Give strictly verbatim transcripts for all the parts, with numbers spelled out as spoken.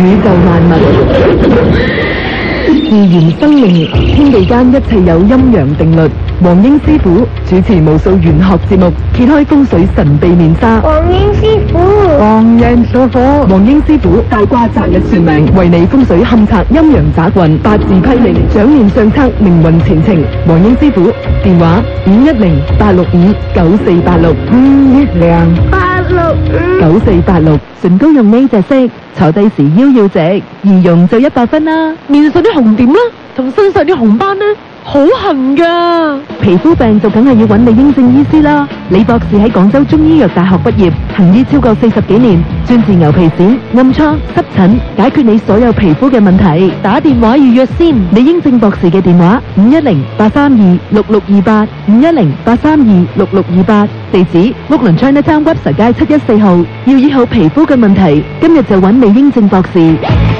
宇宙萬物。自然生命，天地間一切有陰陽定律。黃英師傅主持無數玄學節目，揭開風水神秘面紗。 黃英師傅， 黃英師傅，黃英師傅大卦擇日算命，為你風水勘察陰陽雜運，八字批命，掌念上策，命運前程。黃英師傅電話五一零八六五九四八六，五一零八六五九四八六。唇膏用呢隻色，坐低時腰要直，易用就一百分啦。面上啲紅點啦，同身上啲紅斑呢，好痕噶。皮膚病就梗係要揾李英正醫師啦。李博士喺廣州中醫藥大學畢業，行醫超過四十幾年，專治牛皮癬、暗瘡、濕疹，解決你所有皮膚嘅問題。打電話預約先。李英正博士嘅電話五一零八三二六六二八，五一零八三二六六二八。地址屋崙 Chinatown Webster 街七一四號。要醫好皮膚嘅問題，今日就揾李英正博士。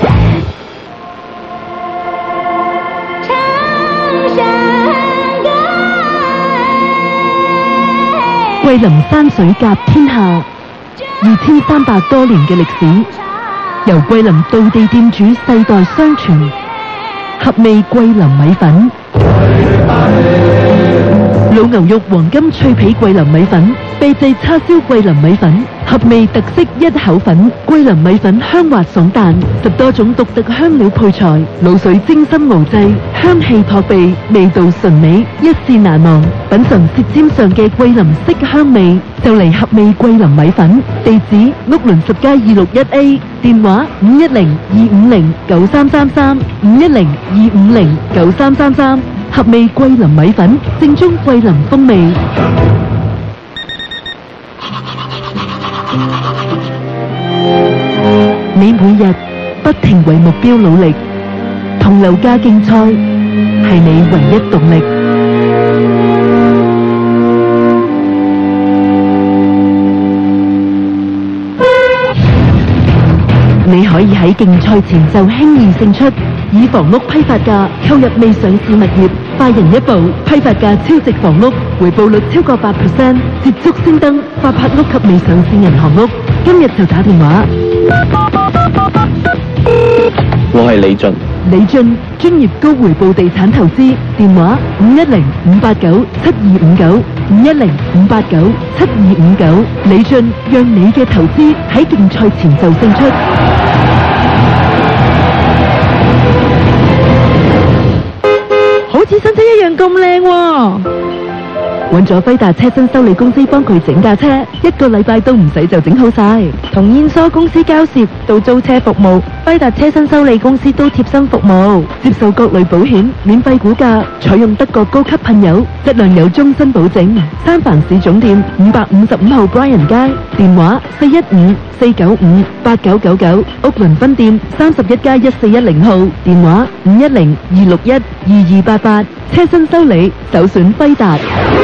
桂林山水甲天下，二千三百多年嘅歷史，由桂林道地店主世代相傳。合味桂林米粉，老牛肉黃金脆皮桂林米粉，秘製叉燒桂林米粉，合味特色一口粉。桂林米粉香滑爽彈，十多種獨特香料配材，滷水精心熬製，香氣撲鼻，味道純美，一試難忘。品嘗舌尖上嘅桂林色香味，就嚟合味桂林米粉。地址屋崙十街二六一 A， 電話五一零二五零九三三三，五一零二五零九三三三。合味桂林米粉，正宗桂林風味。你每日不停為目標努力，同樓價競賽係你唯一動力。你可以喺競賽前就輕易勝出，以房屋批發價購入未上市物業，快人一步，批發價超值房屋，回報率超過八 percent， 捷足先登發拍屋及未上市銀行屋。今日就打電話。 我係李俊。 李俊，專業高回報地產投資，電話五一零五八九七二五九，五一零五八九七二五九。李俊，讓你嘅投資喺競賽前就勝出。好似新車一樣咁靚喎！揾咗輝達車身修理公司幫佢整架車，一個禮拜都唔使就整好晒。同燕梳公司交涉到租車服務，輝達車身修理公司都貼心服務，接受各類保險，免費估價，採用德國高級噴油，質量有終身保證。三藩市總店五百五十五號 Bryan 街，電話四一五四九五八九九九，屋崙分店三十一街一四一零號，電話五一零二六一二二八八。車身修理首選輝達。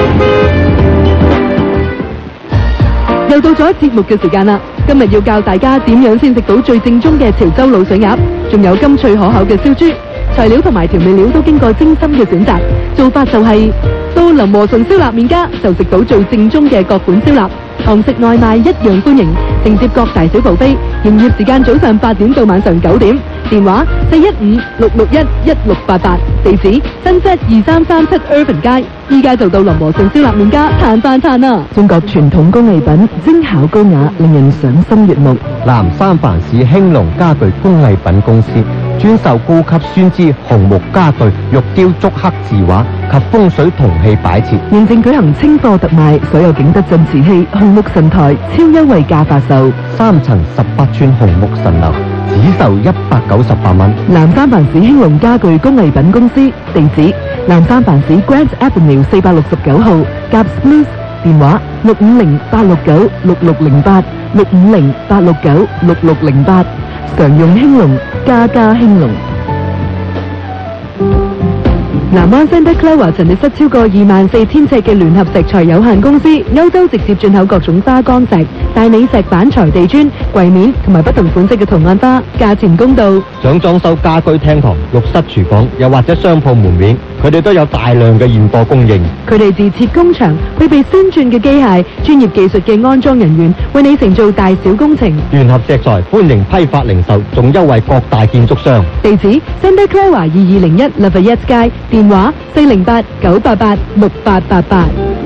又到咗節目嘅時間啦！今日要教大家點樣先食到最正宗嘅潮州滷水鴨，仲有甘脆可口嘅燒豬。材料同埋調味料都經過精心嘅選擇，做法就係、是、到林和順燒臘麵家就食到最正宗嘅各款燒臘，堂食外賣一樣歡迎，承接各大小buffet，營業時間早上八點到晚上九點，電話四一五六六一一六八八，地址新街二三三七 Urban 街，依家就到林和順燒臘麵家嘆飯嘆啊！中國傳統工藝品，精巧高雅，令人賞心悅目。 南三藩市興隆家具工藝品公司專售高級酸枝紅木家具、玉雕竹刻字畫及風水銅器擺設， 現正舉行清貨特賣，所有景德鎮瓷器、紅木神台超優惠價發售， 三層十八寸紅木神樓只售一百九十八蚊。 南三藩市興隆家具工藝品公司，地址南三藩市 Grant Avenue 四百六十九號 Gaps Plus， 電話六五零八六九六六零八，六五零八六九六六零八。常用興隆，家家興隆。 南灣 Santa Clara 陳列室超過二萬四千尺嘅聯合石材有限公司，歐洲直接進口各種花崗石、大理石板材地磚、櫃面同埋不同款式嘅圖案花，價錢公道。 想裝修家居廳堂、浴室、廚房，又或者商鋪門面，佢哋都有大量嘅現貨供應。 佢哋自設工場，配備先進嘅機械、專業技術嘅安裝人員，為你承做大小工程。 聯合石材歡迎批發零售，仲優惠各大建築商。 地址 Santa Clara 二二零一 Lafayette 街，電話四零八九八八六八八八。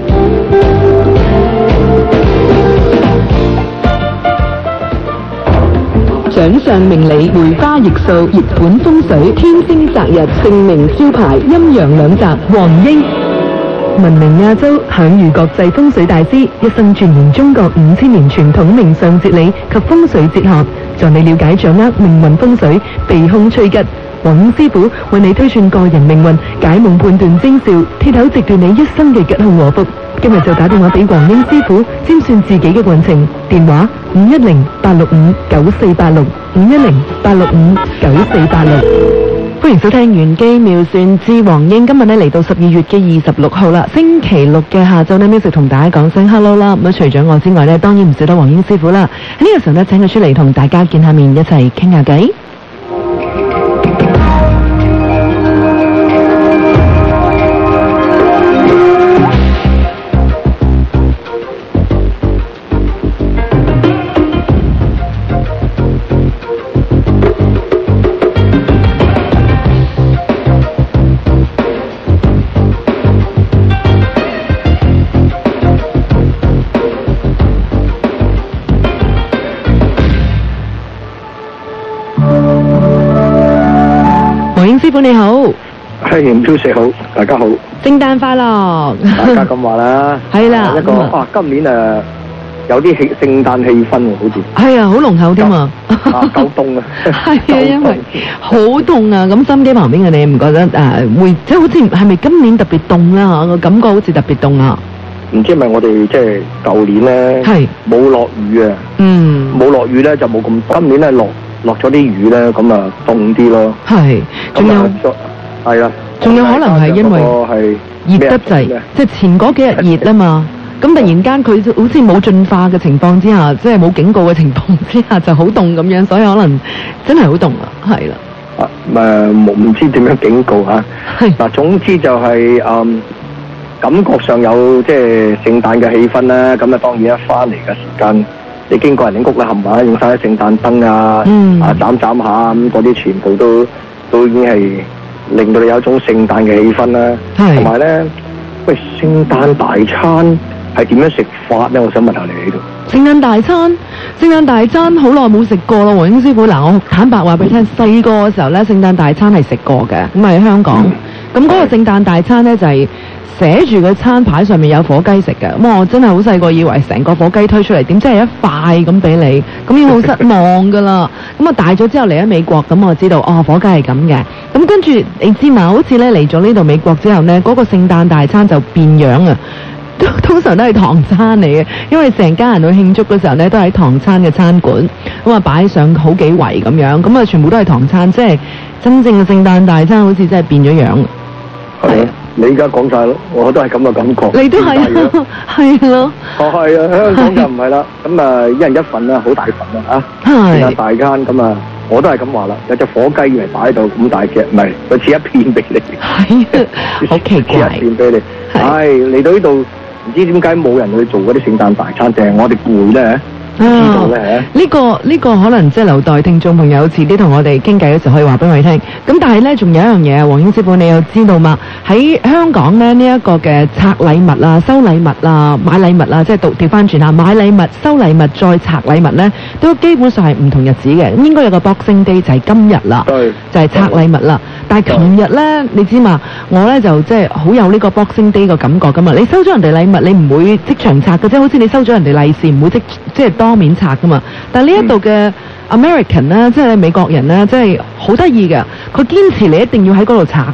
掌上明理，梅花易數，熱盤風水，天星擇日，姓名招牌，陰陽兩澤，黃英。聞名亞洲，享譽國際風水大師，一生鑽研中國五千年傳統命相哲理及風水哲學，助你了解掌握命運風水，避凶趨吉。黃英師傅為你推算個人命運，解夢判斷徵兆，鐵口直斷你一生嘅吉凶禍福。今日就打電話俾黃英師傅，占算自己嘅運程。電話五一零八六五九四八六五一零八六五九四八六。歡迎收聽玄機妙算之黃英。今日呢嚟到十二月嘅二十六號啦，星期六嘅下晝呢 music 同大家講聲 hello 啦。咁除咗我之外呢，當然唔少得黃英師傅啦。喺呢個時候呢，請佢出嚟同大家見下面，一齊傾下偈。師傅你好， 係吳超四好，大家好， 聖誕快樂！ 大家咁話啦， 係啦， 一個啊，今年誒有啲氣聖誕氣氛喎，好似係啊，好濃厚添啊， 啊夠凍啊， 係啊，因為好凍啊，咁心機旁邊嘅你唔覺得誒會即係好似係咪今年特別凍啦嚇？個感覺好似特別凍啊！ 唔知係咪我哋即係舊年咧係冇落雨啊？ 嗯， 冇落雨咧就冇咁凍，今年咧落。落咗啲雨咧，咁啊凍啲咯。 係，仲有係啦， 仲有可能係因為熱得滯，即係前嗰幾日熱啊嘛。咁突然間佢好似冇進化嘅情況之下，即係冇警告嘅情況之下，就好凍咁樣，所以可能真係好凍啊。係啦。 啊誒，冇唔知點樣警告嚇。係嗱，總之就係誒感覺上有即係聖誕嘅氣氛啦。咁啊，當然一翻嚟嘅時間。你經過人哋屋啦，冚唪唥用晒啲聖誕燈啊，嗯、啊斬斬下咁，嗰啲全部都都已經係令到你有一種聖誕嘅氣氛啦。同埋咧，喂，聖誕大餐係點樣食法咧？我想問下你喺度。 聖誕大餐，聖誕大餐好耐冇食過咯，黃英師傅。嗱，我坦白話俾你聽，細個嘅時候咧，聖誕大餐係食過嘅，咁喺香港。咁嗰、嗯、個聖誕大餐咧就係、是。寫住個餐牌上面有火雞食嘅，咁我真係好細個以為成個火雞推出嚟，點知係一塊咁俾你，咁已經好失望噶啦。咁啊大咗之後嚟咗美國，咁我知道哦火雞係咁嘅。咁跟住你知嘛？好似咧嚟咗呢度美國之後呢，嗰、嗰個聖誕大餐就變樣啊，通常都係唐餐嚟嘅，因為成家人去慶祝嘅時候呢，都喺唐餐嘅餐館，咁啊擺上好幾圍咁樣，咁啊全部都係唐餐，即係真正嘅聖誕大餐好似真係變咗樣。 係。你而家講晒咯，我都係咁嘅感覺。 你都係啊，係咯。 哦，係啊，香港就唔係啦。咁啊，一人一份啦，好大份啦嚇。係。聖誕大餐咁啊，我都係咁話啦。有隻火雞嚟擺喺度咁大隻，唔係佢切一片俾你。係。好奇怪。切一片俾你。係。嚟到呢度，唔知點解冇人去做嗰啲聖誕大餐，定係我哋攰咧？知道咧呢、這個呢、這個可能即係留待聽眾朋友遲啲同我哋傾偈嘅時候可以話俾我哋聽。咁但係咧仲有一樣嘢啊，黃英師傅你又知道嘛？喺香港咧呢一、這個嘅拆禮物啊、收禮物啊、買禮物啊，即係倒調翻轉啊，買禮物、收禮物再拆禮物咧，都基本上係唔同日子嘅。咁應該有個 Boxing Day 就係今日啦，就係拆禮物啦。但係琴日咧，你知嘛？我咧就即係好有呢個 Boxing Day 個感覺噶嘛。你收咗人哋禮物，你唔會即場拆嘅啫，好似你收咗人哋利是，唔會即即係當面拆噶嘛。但係呢一度嘅 American 咧，即係美國人咧，即係好得意嘅，佢堅持你一定要喺嗰度拆㗎。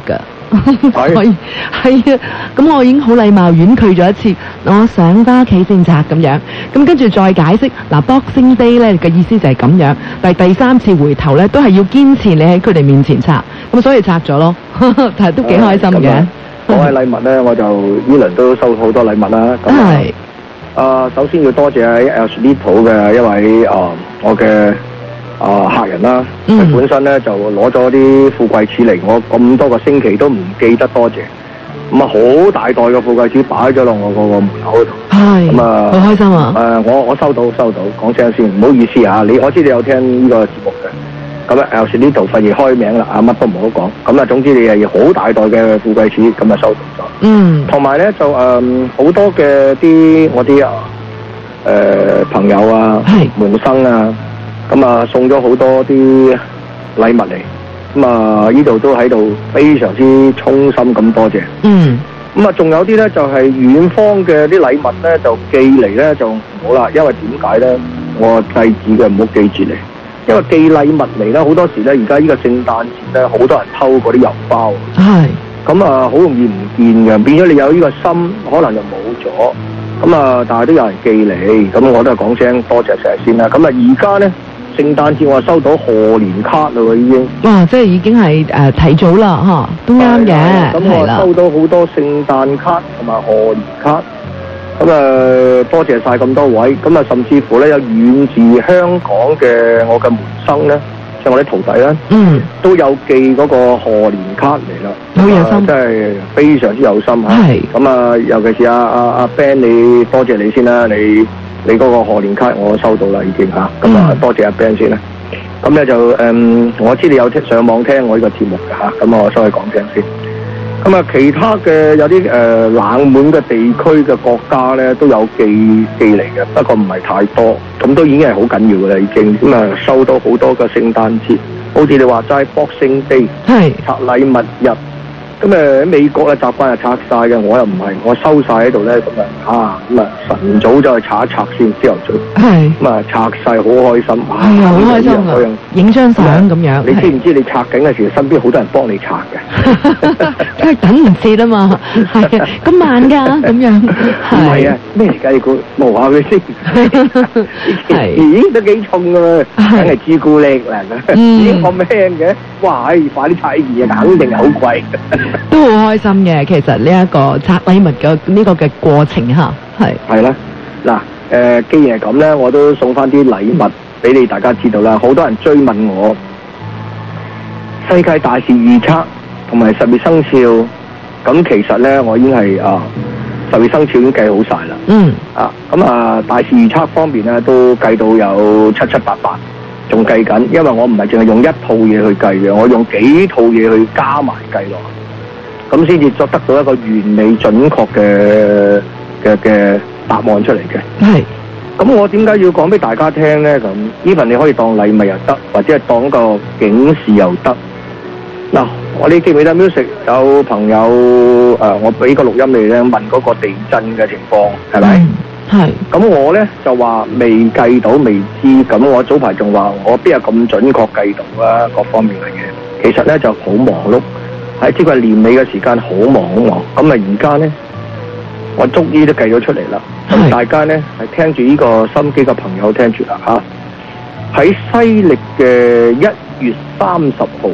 可以係啊，咁我已經好禮貌婉拒咗一次，我想翻屋企先拆咁樣，咁跟住再解釋嗱 Boxing Day 咧嘅意思就係咁樣，但係第三次回頭咧都係要堅持你喺佢哋面前拆，咁所以拆咗咯，但係都幾開心嘅。 講起禮物咧，我就呢輪都收好多禮物啦。咁係啊，首先要多謝喺 El Cerrito 嘅一位啊、呃、我嘅啊、呃、客人啦，佢、嗯、本身咧就攞咗啲富貴柿嚟，我咁多個星期都唔記得多謝。咁啊，好大袋嘅富貴柿擺咗落我個門口度。係。咁啊，好開心啊！誒、呃，我我收到收到，講聲先，唔好意思啊，你我知你有聽呢個節目嘅。咁啊，有時呢度費事開名啦，啊乜都唔好講。咁啊，總之你係好大袋嘅富貴柿，咁啊收到咗。嗯。同埋咧就誒好、呃、多嘅啲我啲啊誒朋友啊、門生啊，咁啊送咗好多啲禮物嚟。咁啊呢度都喺度非常之衷心咁多謝。嗯。咁啊，仲有啲咧就係、是、遠方嘅啲禮物咧，就寄嚟咧就唔好啦，因為點解咧？我制止嘅，唔好寄住嚟。因為寄禮物嚟咧，好多時咧，而家呢個聖誕節咧，好多人偷嗰啲郵包。係。咁啊，好容易唔見嘅，變咗你有呢個心，可能就冇咗。咁啊，但係都有人寄嚟，咁我都係講聲多謝晒先啦。咁啊，而家咧聖誕節我收到賀年卡啦，已經。哇！即係已經係誒、呃、提早啦，嚇，都啱嘅。咁我收到好多聖誕卡同埋賀年卡。咁啊，多謝晒咁多位，咁啊，甚至乎咧有遠自香港嘅我嘅門生咧，即係我啲徒弟咧，嗯，都有寄嗰個賀年卡嚟啦，好有心，真係非常之有心嚇。係。咁啊，尤其是阿阿阿 Ben，你多謝你先啦，你你嗰個賀年卡我收到啦已經嚇，咁啊多謝阿 Ben 先啦。咁咧就誒、嗯，我知你有聽上網聽我呢個節目嘅嚇，咁我所以講聲先。咁啊，其他嘅有啲誒、呃、冷門嘅地區嘅國家咧，都有寄寄嚟嘅，不過唔係太多，咁都已經係好緊要嘅啦，已經咁啊，收到好多嘅聖誕節，好似你話齋 Boxing Day，係拆禮物日，咁誒喺美國嘅習慣係拆晒嘅，我又唔係，我收晒喺度咧，咁啊啊咁啊晨早就去拆一拆先，朝頭早，係咁啊拆晒好開心，係啊好開心啊，影張相咁樣。你知唔知你拆緊嘅時候，身邊好多人幫你拆嘅，因為等唔切啊嘛，係啊，咁慢噶咁樣，唔係啊，咩嚟㗎？你估冇下佢先，係咦都幾重㗎嘛，梗係朱古力啦，已經咁輕嘅，哇！快啲拆呢件嘢，肯定係好貴。都好開心嘅，其實呢一個拆禮物嘅呢個嘅過程嚇，係係啦。嗱誒、呃，既然係咁咧，我都送翻啲禮物俾你大家知道啦。好多人追問我世界大事預測同埋十二生肖，咁其實咧我已經係啊十二生肖已經計好晒啦。嗯啊，咁啊大事預測方面咧都計到有七七八八，仲計緊，因為我唔係淨係用一套嘢去計嘅，我用幾套嘢去加埋計落。咁先至作得到一個完美準確嘅嘅嘅答案出嚟嘅。係。咁我點解要講俾大家聽咧？咁 even 你可以當禮物又得，或者係當個警示又得。嗱，我哋記唔記得 music 有朋友誒、呃，我俾個錄音你咧，問嗰個地震嘅情況係咪？係。咁我咧就話未計到，未知。咁我早排仲話我邊有咁準確計到啊？各方面嘅嘢，其實咧就好忙碌。喺即係年尾嘅時間好忙好忙，咁啊而家咧，我終於都計咗出嚟啦。咁大家咧係聽住呢個心機嘅朋友聽住啦嚇。喺西歷嘅一月三十號，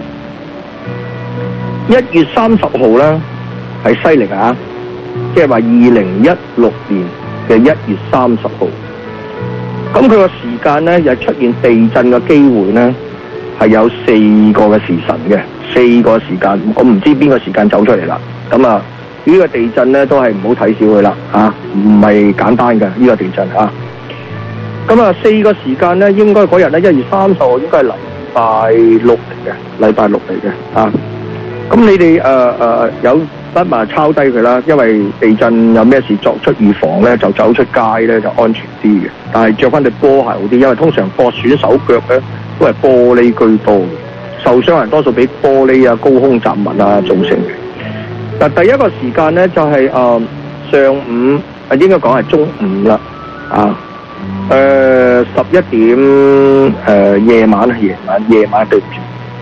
一月三十號咧係西歷啊，即係話二零一六年嘅一月三十號。咁佢個時間咧又出現地震嘅機會咧係有四個嘅時辰嘅。四個時間，我唔知邊個時間走出嚟啦。咁啊，呢、這個地震咧都係唔好睇小佢啦，嚇，唔係簡單嘅呢、這個地震嚇。咁啊，四個時間咧，應該嗰日咧一月三十號應該係禮拜六嚟嘅，禮拜六嚟嘅嚇。咁你哋誒誒有得咪抄低佢啦，因為地震有咩事作出預防咧，就走出街咧就安全啲嘅。但係着翻對波鞋好啲，因為通常個選手腳咧都係玻璃居多嘅。受傷人多數俾玻璃啊、高空雜物啊造成嘅。嗱，第一個時間咧就係、是、誒、呃、上午，啊應該講係中午啦，啊誒十一點誒夜晚啊夜晚夜晚對唔住，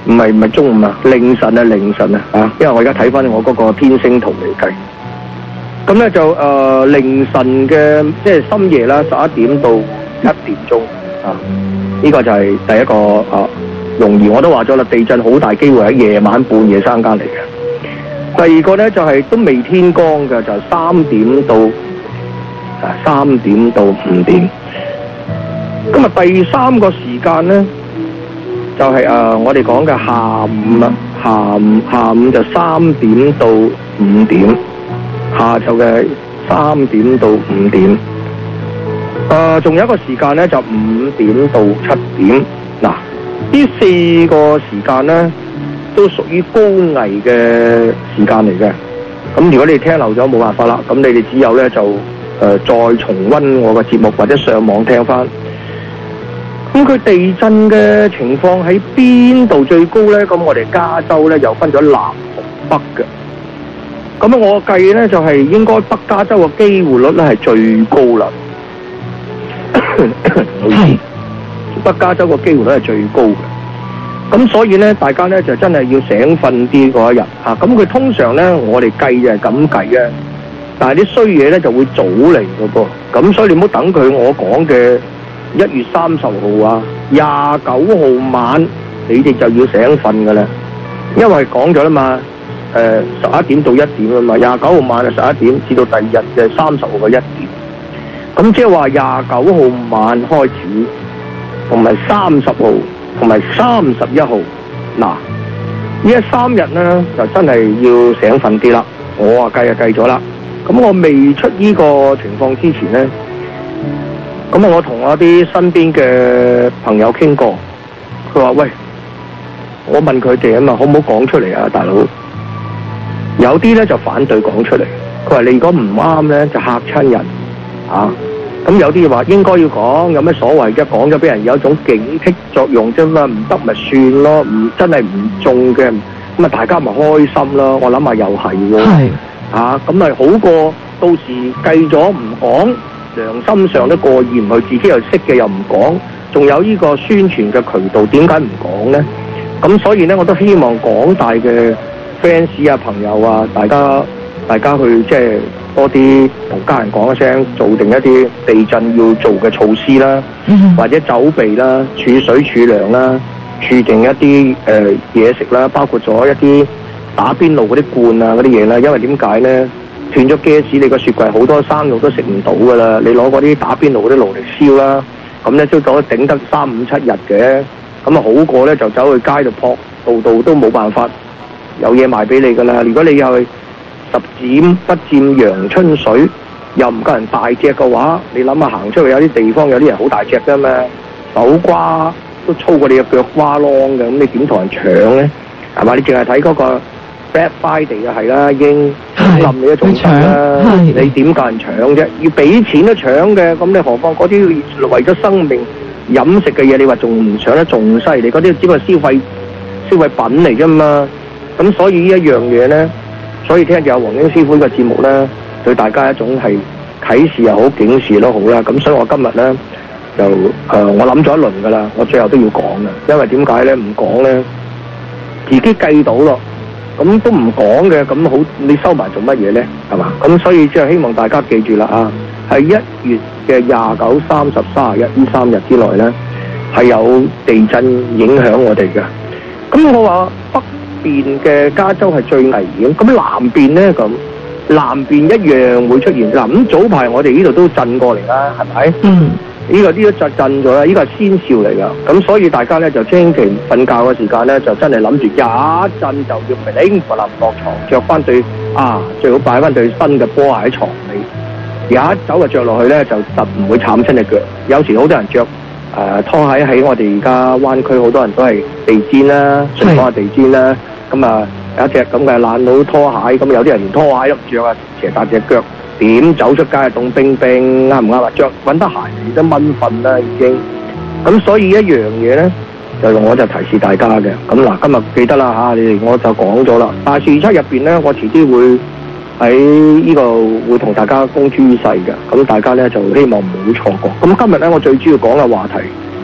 唔係唔係中午啊，凌晨啊凌晨啊啊！因為我而家睇翻我嗰個天星圖嚟計，咁咧就誒、呃、凌晨嘅即係深夜啦，十一點到一點鐘啊，呢、這個就係第一個啊，容易我都話咗啦，地震好大機會喺夜晚半夜三更嚟嘅。第二個咧就係、是、都未天光嘅，就係、是、三點到啊三點到五點。咁啊第三個時間咧就係、是、誒、呃、我哋講嘅下午啦，下午下午就三點到五點，下晝嘅三點到五點。誒、呃，仲有一個時間咧就五點到七點。嗱，呢四個時間咧都屬於高危嘅時間嚟嘅。咁如果你聽漏咗冇辦法啦，咁你哋只有咧就誒、呃、再重溫我嘅節目或者上網聽翻。咁佢地震嘅情況喺邊度最高咧？咁我哋加州咧又分咗南同北嘅。咁啊，我計咧就係、是、應該北加州嘅機會率咧係最高啦。係北加州個機會率係最高嘅。咁所以咧，大家咧就真係要醒瞓啲嗰一日嚇。咁佢通常咧，我哋計就係咁計嘅，但係啲衰嘢咧就會早嚟嘅噃。咁所以你唔好等佢我講嘅一月三十號啊，廿九號晚你哋就要醒瞓㗎啦，因為講咗啦嘛。誒十一點到一點啊嘛，廿九號晚啊十一點至到第二日嘅三十號嘅一點，咁即係話廿九號晚開始，同埋三十號同埋三十一號，嗱呢一三日咧就真係要醒瞓啲啦。我啊計啊計咗啦，咁我未出呢個情況之前咧，咁啊我同我啲身邊嘅朋友傾過，佢話喂，我問佢哋啊嘛，可唔可以講出嚟啊，大佬？有啲咧就反對講出嚟，佢話你如果唔啱咧就嚇親人啊！咁有啲話應該要講，有咩所謂啫？講咗俾人有一種警惕作用啫嘛，唔得咪算咯，唔真係唔中嘅，咁啊大家咪開心咯。我諗下又係喎，係啊，咁咪好過到時計咗唔講，良心上都過意唔去，自己又識嘅又唔講，仲有呢個宣傳嘅渠道，點解唔講咧？咁所以咧，我都希望廣大嘅fans 啊、朋友啊，大家大家去即係多啲同家人講一聲，做定一啲地震要做嘅措施啦，嗯、或者走避啦、儲水儲糧啦、儲定一啲誒嘢食啦，包括咗一啲打邊爐嗰啲罐啊嗰啲嘢啦。因為點解咧？斷咗 gas，你個雪櫃好多生肉都食唔到噶啦。你攞嗰啲打邊爐嗰啲爐嚟燒啦，咁咧都可以頂得三五七日嘅。咁啊好過咧就走去街度撲，度度都冇辦法有嘢賣俾你噶啦。如果你又係十指不沾陽春水，又唔夠人大隻嘅話，你諗下行出去有啲地方有啲人好大隻噶嘛，手瓜都粗過你嘅腳瓜窿嘅，咁你點同人搶咧？係嘛？你淨係睇嗰個 Black Friday 啊，係啦，已經冧你一種搶啦，你點夠人搶啫？要俾錢都搶嘅，咁你何況嗰啲為咗生命飲食嘅嘢，你話仲唔搶得仲犀利？嗰啲只不過消費消費品嚟啫嘛。咁所以呢一樣嘢咧，所以聽住有黃英師傅呢個節目咧，對大家一種係啟示又好、警示都好啦。咁所以我今日咧就誒、呃，我諗咗一輪噶啦，我最後都要講嘅，因為點解咧？唔講咧，自己計到咯，咁都唔講嘅，咁好你收埋做乜嘢咧？係嘛？咁所以即係希望大家記住啦啊，係一月嘅廿九、三十、三十一呢三日之內咧，係有地震影響我哋嘅。咁我話北邊嘅加州係最危險，咁南邊咧咁，南邊一樣會出現。嗱咁早排我哋呢度都震過嚟啦，係咪？嗯。呢、這個呢個震震咗啦，呢、這個係先兆嚟噶。咁所以大家咧就千祈瞓覺嘅時間咧，就真係諗住一震就要擰擰落落床，着翻對啊，最好擺翻對新嘅波鞋喺床尾。一走就着落去咧，就實唔會慘親隻腳。有時好多人着。誒、呃、拖鞋喺我哋而家灣區好多人都係地氈啦，睡房嘅地氈啦，咁啊有一隻咁嘅爛佬拖鞋，咁有啲人連拖鞋都唔着啊，斜大隻腳，點走出街啊凍冰冰，啱唔啱啊？着揾得鞋嚟都蚊瞓啦已經，咁所以一樣嘢咧，就我就提示大家嘅，咁嗱今日記得啦嚇，你哋我就講咗啦，大事七入邊咧，我遲啲會喺呢個會同大家公諸於世嘅，咁大家咧就希望唔好錯過。咁今日咧，我最主要講嘅話題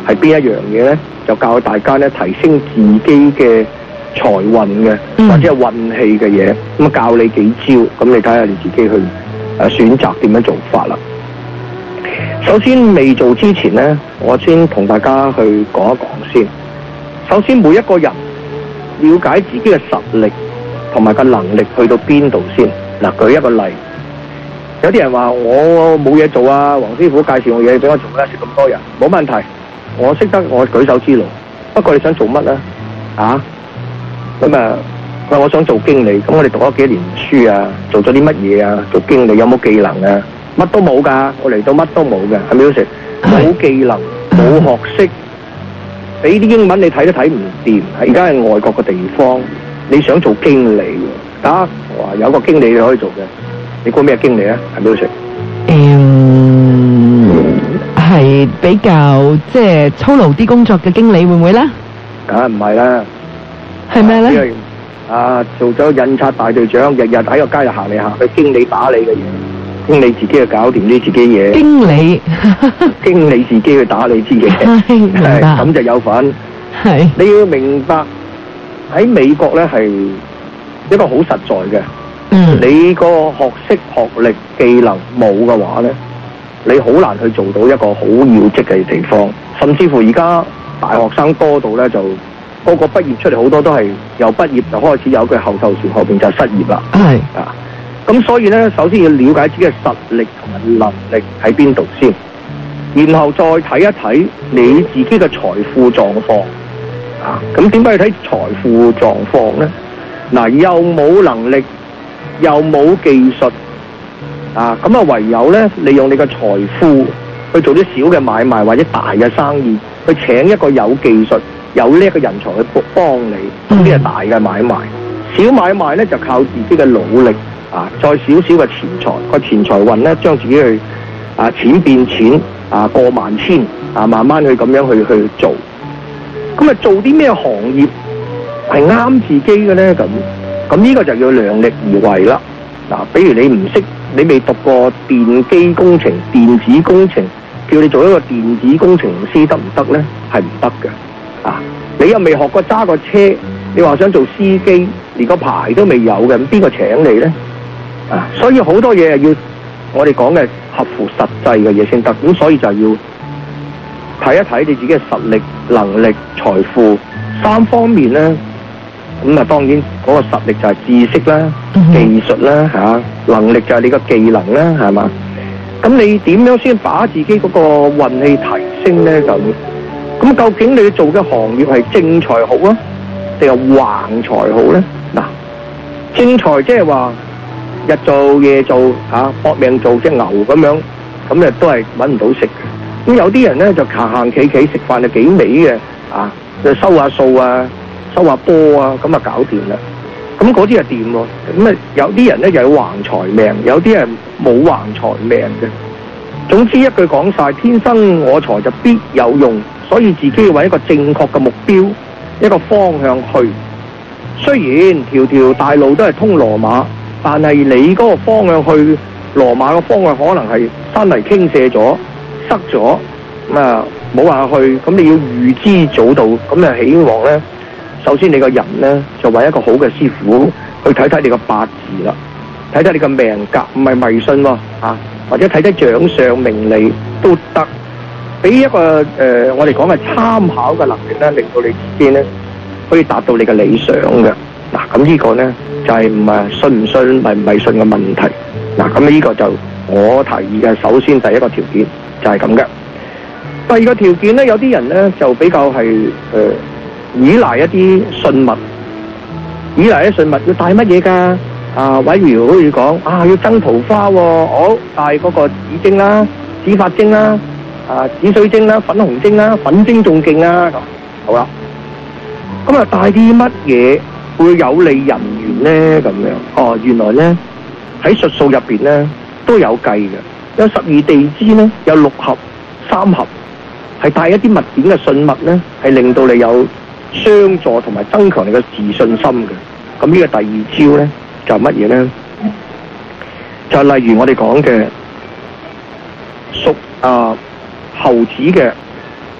係邊一樣嘢咧？就教大家咧提升自己嘅財運嘅， 嗯、 或者係運氣嘅嘢。咁教你幾招，咁你睇下你自己去誒、呃、選擇點樣做法啦。首先未做之前咧，我先同大家去講一講先。首先每一個人了解自己嘅實力同埋個能力去到邊度先。嗱，舉一個例，有啲人話我冇嘢做啊，黃師傅介紹我嘢俾我做啦，識咁多人，冇問題，我識得我舉手之勞。不過你想做乜咧？啊，咁啊，我我想做經理，咁我哋讀咗幾年書啊，做咗啲乜嘢啊？做經理有冇技能啊？乜都冇噶，我嚟到乜都冇嘅，係咪好食？冇技能，冇學識，俾啲英文你睇都睇唔掂。而家係外國嘅地方，你想做經理，得，哇，有個經理你可以做嘅。你估咩經理啊？係咪好食？ 嗯，係比較即係操勞啲工作嘅經理會唔會咧？ 梗係唔係啦。 係咩咧？ 啊，做咗印刷大隊長，日日喺個街度行嚟行去，經理打理嘅嘢。經理自己去搞掂呢自己嘢，經理，經理自己去打理自己嘢，係咁就有份。係你要明白喺美國咧係一個好實在嘅，嗯，你個學識、學歷、技能冇嘅話咧，你好難去做到一個好要職嘅地方。甚至乎而家大學生多到咧，就個個畢業出嚟好多都係由畢業就開始有佢後頭船，後邊就失業啦。係啊。咁所以咧，首先要了解自己嘅實力同埋能力喺邊度先，然後再睇一睇你自己嘅財富狀況。啊，咁點解要睇財富狀況咧？嗱、啊，又冇能力，又冇技術，啊，咁啊唯有咧利用你嘅財富去做啲小嘅買賣或者大嘅生意，去請一個有技術、有叻嘅人才去幫你，呢啲係大嘅買賣。小買賣咧就靠自己嘅努力。啊！再少少嘅錢財，個錢財運咧，將自己去啊錢變錢啊過萬千啊，慢慢去咁樣去去做。咁啊，做啲咩行業係啱自己嘅咧？咁咁呢個就要量力而為啦。嗱、啊，比如你唔識，你未讀過電機工程、電子工程，叫你做一個電子工程師得唔得咧？係唔得嘅。啊，你又未學過揸個車，你話想做司機，連個牌都未有嘅，咁邊個請你咧？啊，所以好多嘢係要我哋講嘅合乎實際嘅嘢先得，咁所以就要睇一睇你自己嘅實力、能力、財富三方面咧。咁啊，當然嗰個實力就係知識啦、技術啦，吓、啊、能力就係你個技能啦，係嘛？咁你點樣先把自己嗰個運氣提升咧？咁咁究竟你做嘅行業係正財好啊，定係橫財好咧？嗱，正財即係話。日做夜做嚇，搏命做隻牛咁樣，咁咧都係揾唔到食嘅。咁有啲人咧就行行企企食飯就幾味嘅，啊，就收下數啊，收下波啊，咁啊搞掂啦。咁嗰啲係掂喎。咁啊有啲人咧又有橫財命，有啲係冇橫財命嘅。總之一句講晒，天生我材就必有用，所以自己要揾一個正確嘅目標，一個方向去。雖然條條大路都係通羅馬。但係你嗰個方向去羅馬嘅方向可能係山泥傾瀉咗、塞咗，咁啊冇話去，咁你要預知早到，咁啊希望咧，首先你個人咧就揾一個好嘅師傅去睇睇你個八字啦，睇睇你個命格，唔係迷信喎，啊，或者睇睇掌相命理都得，俾一個誒、呃、我哋講嘅參考嘅能力咧，令到你自己咧可以達到你嘅理想嘅。嗱，咁呢個咧就係唔係信唔信、迷唔迷信嘅問題。嗱，咁呢個就我提議嘅，首先第一個條件就係咁嘅。第二個條件咧，有啲人咧就比較係誒、呃、依賴一啲信物，依賴一啲信物要帶乜嘢㗎？啊，例如好似講啊，要增桃花喎、哦，好帶嗰個紫晶啦、紫髮晶啦、啊紫水晶啦、粉紅晶啦、粉晶仲勁啊咁。好啦，咁啊帶啲乜嘢會有利人緣咧？咁樣哦，原來咧喺術數入邊咧都有計嘅，有十二地支咧，有六合、三合，係帶一啲物件嘅信物咧，係令到你有相助同埋增強你嘅自信心嘅。咁呢個第二招咧就係乜嘢咧？就係例如我哋講嘅屬啊猴子嘅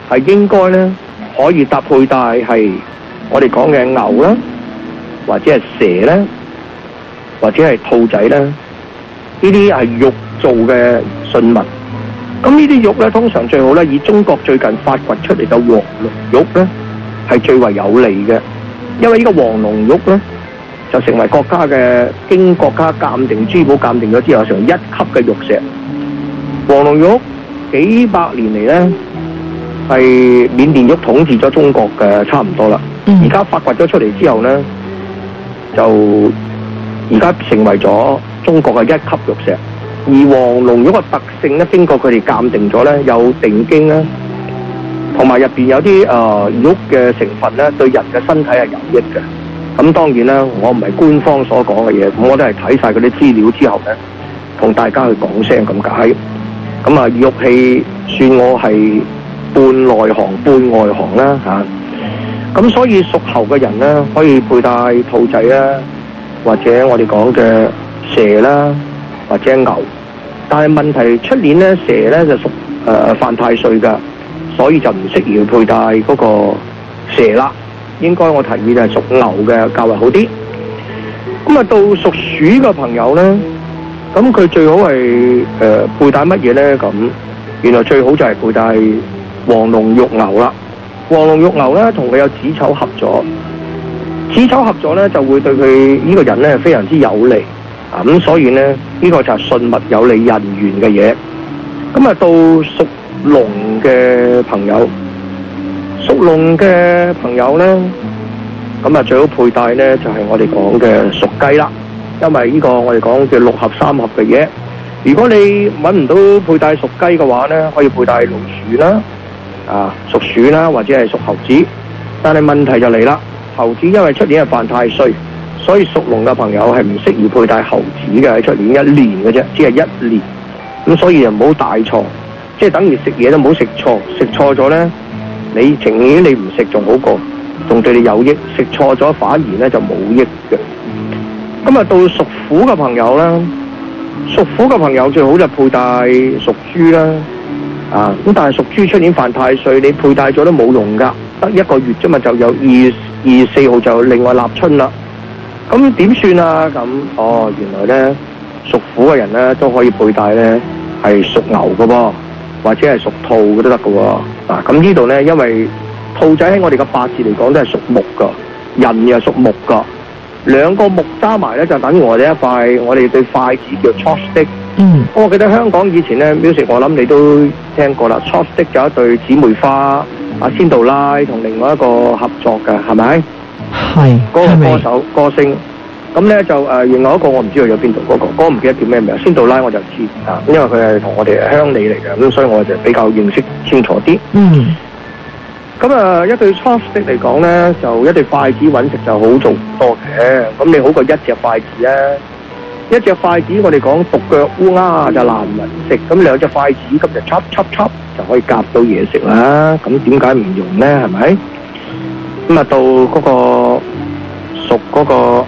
係應該咧可以搭佩戴係我哋講嘅牛啦，或者係蛇啦，或者係兔仔啦，呢啲係玉做嘅信物。咁呢啲玉咧，通常最好咧以中國最近發掘出嚟嘅黃龍玉咧係最為有利嘅，因為呢個黃龍玉咧就成為國家嘅經國家鑑定珠寶鑑定咗之後成為一級嘅玉石。黃龍玉幾百年嚟咧係緬甸玉統治咗中國嘅差唔多啦，而家、嗯、發掘咗出嚟之後咧就而家成為咗中國嘅一級玉石。而黃龍玉嘅特性咧，經過佢哋鑑定咗咧，有定經啦，同埋入邊有啲誒、呃、玉嘅成分咧，對人嘅身體係有益嘅。咁當然啦，我唔係官方所講嘅嘢，咁我都係睇晒嗰啲資料之後咧，同大家去講聲咁解。咁啊，玉器算我係半內行半外行啦嚇。咁、啊、所以屬猴嘅人咧，可以佩戴兔仔啦，或者我哋講嘅蛇啦，或者牛。但係問題出年咧，蛇咧就屬誒、呃、犯太歲㗎，所以就唔適宜佩戴嗰個蛇啦。應該我提議就係屬牛嘅較為好啲。咁啊，到屬鼠嘅朋友咧，咁佢最好係誒、呃、佩戴乜嘢咧？咁原來最好就係佩戴黃龍玉牛啦。黃龍玉牛咧，同佢有子丑合咗，子丑合咗咧就會對佢呢個人咧非常之有利。啊咁，所以咧呢、這個就係信物有利人緣嘅嘢。咁啊，到屬龍嘅朋友，屬龍嘅朋友咧，咁啊最好佩戴咧就係、是、我哋講嘅屬雞啦，因為呢個我哋講叫六合三合嘅嘢。如果你揾唔到佩戴屬雞嘅話咧，可以佩戴老鼠啦，啊屬鼠啦，或者係屬猴子。但係問題就嚟啦，猴子因為出年係犯太歲。所以屬龍嘅朋友係唔適宜佩戴猴子嘅，喺出年一年嘅啫，只係一年。咁所以就唔好大錯，即係等於食嘢都唔好食錯，食錯咗咧，你情願你唔食仲好過，仲對你有益。食錯咗反而咧就冇益嘅。咁啊，到屬虎嘅朋友啦，屬虎嘅朋友最好就佩戴屬豬啦。啊，咁但係屬豬出年犯太歲，你佩戴咗都冇用噶，得一個月啫嘛，就有二二月四號就另外立春啦。咁點算啊？咁哦，原來咧屬虎嘅人咧都可以佩戴咧係屬牛嘅噃，或者係屬兔嘅都得嘅喎。啊，咁呢度咧，因為兔仔喺我哋嘅八字嚟講都係屬木噶，人又屬木噶，兩個木加埋咧就等於我哋一塊我哋對筷子叫 chopstick。嗯。我記得香港以前咧 music， 我諗你都聽過啦 ，chopstick 就一對姊妹花，阿仙杜拉同另外一個合作嘅，係咪？係嗰個歌手歌星，咁咧就誒、呃，另外一個我唔知佢喺邊度，嗰、那個嗰、那個唔記得叫咩名，仙杜拉我就知啊，因為佢係同我哋鄉里嚟嘅，咁所以我就比較認識清楚啲。嗯。咁啊，一對 chopstick 嚟講咧，就一對筷子揾食就好做唔多嘅，咁你好過一隻筷子啊！一隻筷子我哋講獨腳烏鴉就難揾食，咁兩隻筷子咁就 chop chop chop 就可以夾到嘢食啦。咁點解唔用咧？係咪？咁啊，到嗰個屬嗰個誒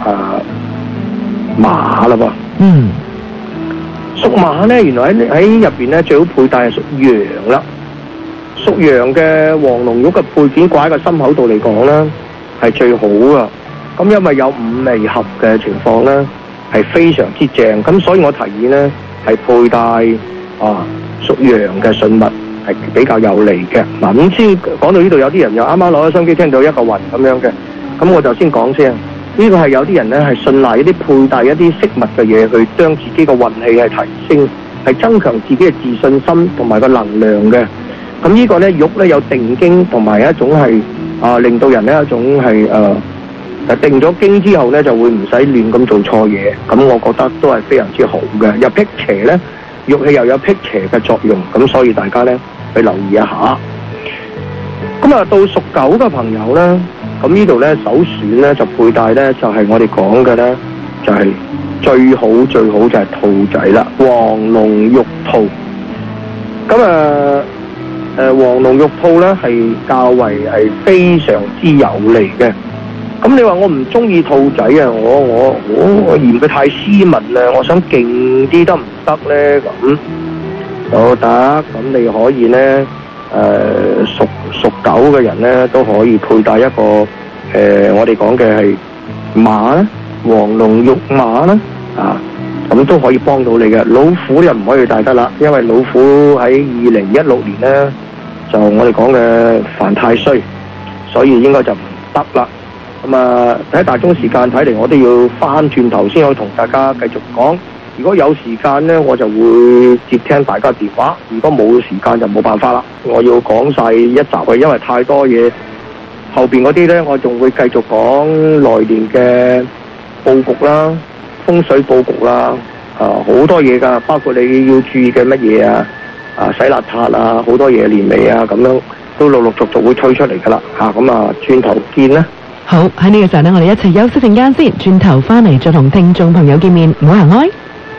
馬啦噃。嗯。屬馬咧，原來喺喺入邊咧最好佩戴係屬羊啦。屬羊嘅黃龍玉嘅配件掛喺個心口度嚟講咧，係最好噶。咁因為有五味合嘅情況咧，係非常之正。咁所以我提議咧係佩戴啊屬羊嘅信物。係比較有利嘅。嗱，咁先講到呢度，有啲人又啱啱攞咗收音機聽到一個雲咁樣嘅，咁我就先講先。呢個係有啲人咧係信賴一啲佩戴一啲飾物嘅嘢，去將自己嘅運氣係提升，係增強自己嘅自信心同埋個能量嘅。咁呢個咧玉咧有定經同埋一種係啊、呃、令到人咧一種係誒、呃、定咗經之後咧就會唔使亂咁做錯嘢。咁我覺得都係非常之好嘅。有辟邪咧。玉器又有辟邪嘅作用，咁所以大家咧去留意一下。咁啊，到屬狗嘅朋友咧，咁呢度咧首選咧就佩戴咧就係、是、我哋講嘅咧就係、是、最好最好就係兔仔啦，黃龍玉兔。咁啊誒黃龍玉兔咧係較為係非常之有利嘅。咁你話我唔中意兔仔啊，我我我我嫌佢太斯文啦，我想勁啲得唔得咧？咁都得，咁你可以咧誒屬屬狗嘅人咧，都可以佩戴一個誒、呃，我哋講嘅係馬啦，黃龍玉馬啦，啊，咁都可以幫到你嘅。老虎又唔可以戴得啦，因為老虎喺二零一六年咧，就我哋講嘅犯太歲，所以應該就唔得啦。咁啊，喺大鐘時間睇嚟，我都要翻轉頭先可以同大家繼續講。如果有時間呢，我就會接聽大家電話；如果冇時間就冇辦法啦。我要講晒一集啊，因為太多嘢。後邊嗰啲呢，我仲會繼續講來年嘅佈局啦、風水佈局啦，啊好多嘢㗎，包括你要注意嘅乜嘢啊，啊洗邋遢啊，好多嘢年尾啊咁樣都陸陸續續會推出嚟㗎啦。嚇咁啊，轉頭見啦！ 好，喺呢個時候呢，我哋一齊休息陣間先，轉頭翻嚟再同聽眾朋友見面，唔好行開。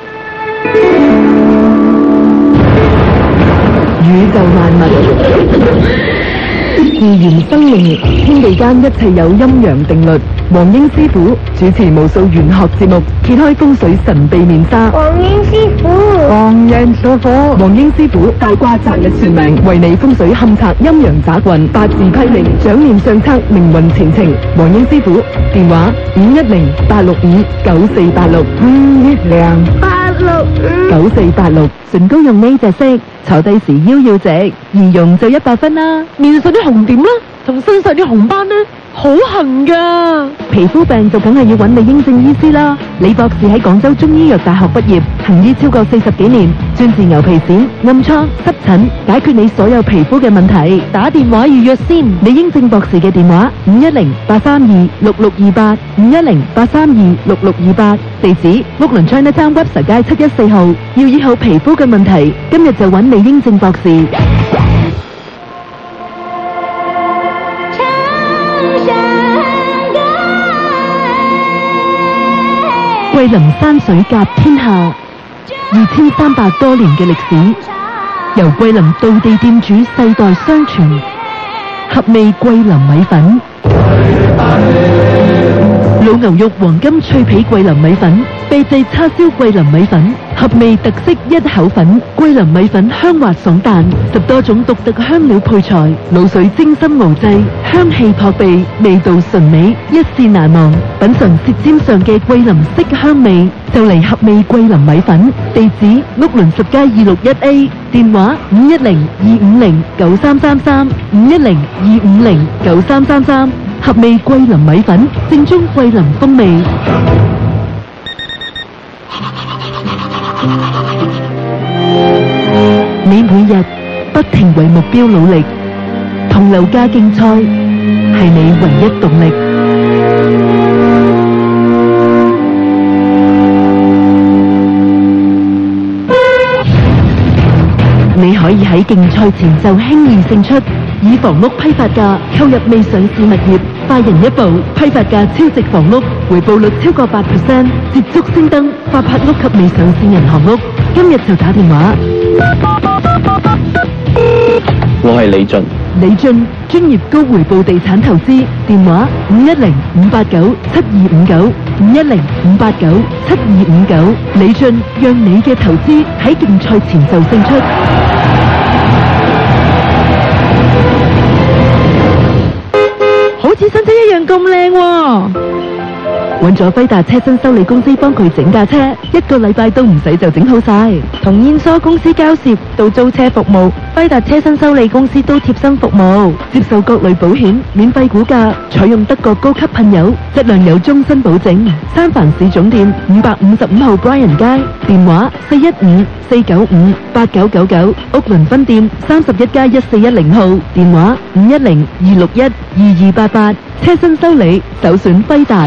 宇宙萬物，自然生命，天地間一切有陰陽定律。黃英師傅主持無數玄學節目，揭開風水神秘面紗。 黃英師傅， 黃人所火，黃英師傅大卦擇日算命，為你風水勘測陰陽雜運，八字批命，掌念相測命運前程。黃英師傅電話五一零八六五九四八六五一零八六五九四八六。唇膏用呢隻色，坐低時腰要直，易用就一百分啦。面上啲紅點啦，同身上啲紅斑呢，好痕噶。皮膚病就梗係要揾李英正醫師啦。李博士喺廣州中醫藥大學畢業，行醫超過四十幾年，專治牛皮癬、暗瘡、濕疹，解決你所有皮膚嘅問題。打電話預約先。李英正博士嘅電話五一零八三二六六二八五一零八三二六六二八，地址屋崙 Chinatown Webster 街七一四號。要醫好皮膚嘅問題，今日就揾李英正博士。桂林山水甲天下，二千三百多年嘅歷史，由桂林道地店主世代相傳，合味桂林米粉，老牛肉黃金脆皮桂林米粉，秘製叉燒桂林米粉，合味特色一口粉，桂林米粉香滑爽彈，十多種獨特香料配材，滷水精心熬製，香氣撲鼻，味道純美，一試難忘。品嘗舌尖上嘅桂林色香味，就嚟合味桂林米粉。地址屋崙十街二六一 A， 電話五一零二五零九三三三五一零二五零九三三三。合味桂林米粉，正宗桂林風味。你每日不停為目標努力，同樓價競賽係你唯一動力。你可以喺競賽前就輕易勝出，以房屋批發價購入未上市物業，快人一步，批發價超值房屋，回報率超過百 percent， 捷足升登發拍屋及未上市銀行屋。今日就打電話。 我係李俊。 李俊專業高回報地產投資，電話五一零五八九七二五九五一零五八九七二五九。李俊讓你嘅投資喺競賽前就勝出。好似新車一樣咁靚喎！揾咗輝達車身修理公司幫佢整架車，一個禮拜都唔使就整好晒。同燕梳公司交涉到租車服務，輝達車身修理公司都貼身服務，接受各類保險，免費估價，採用德國高級噴油，質量有終身保證。三藩市總店五百五十五號 Bryan 街，電話四一五四九五八九九九，屋崙分店三十一街一四一零號，電話五一零二六一二二八八。車身修理首選輝達。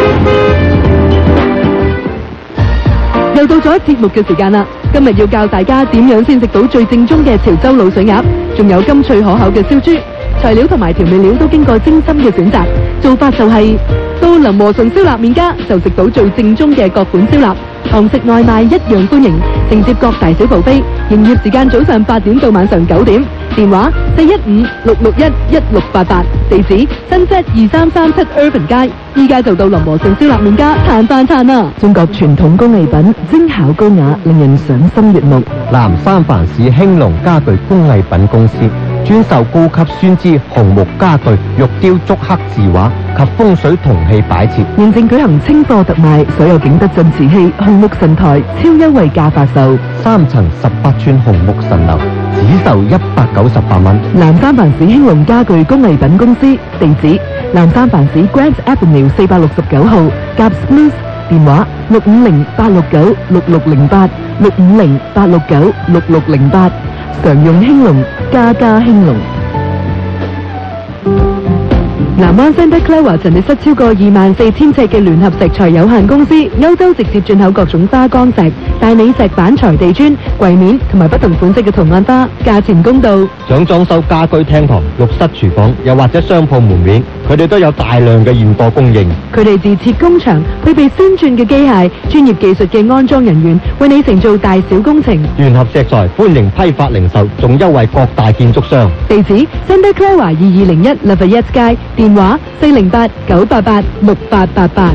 又到咗節目嘅時間啦！今日要教大家點樣先食到最正宗嘅潮州滷水鴨，仲有甘脆可口嘅燒豬。材料同埋調味料都經過精心嘅選擇，做法就係、是、到林和順燒臘麵家就食到最正宗嘅各款燒臘，堂食外賣一樣歡迎，承接各大小buffet，營業時間早上八點到晚上九點，電話四一五六六一一六八八，地址新街二三三七 Urban 街，依家就到林和順燒臘麵家嘆飯餐啦！中國傳統工藝品，精巧高雅，令人賞心悅目。 南三藩市興隆家具工藝品公司專售高級酸枝紅木家具、玉雕竹刻字畫及風水銅器擺設。 現正舉行清貨特賣，所有景德鎮瓷器紅木神台超優惠價發售， 三層十八寸紅木神樓只售一百九十八蚊。 南三藩市興隆家具工藝品公司，地址南三藩市 Grant Avenue 四百六十九號，夾 Smooth， 電話六五零八六九六六零八六五零八六九六六零八，常用興隆，家家興隆。南灣 Santa Clara 陳列室超過二萬四千尺嘅聯合石材有限公司，歐洲直接進口各種花崗石、大理石板材地磚、櫃面同埋不同款式嘅圖案花，價錢公道。 想裝修家居廳堂、浴室、廚房，又或者商鋪門面，佢哋都有大量嘅現貨供應。 佢哋自設工場，配備先進嘅機械、專業技術嘅安裝人員，為你承做大小工程。 聯合石材歡迎批發零售，仲優惠各大建築商。 地址 Santa Clara 二二零一 Lafayette 街，電話四零八九八八六八八八。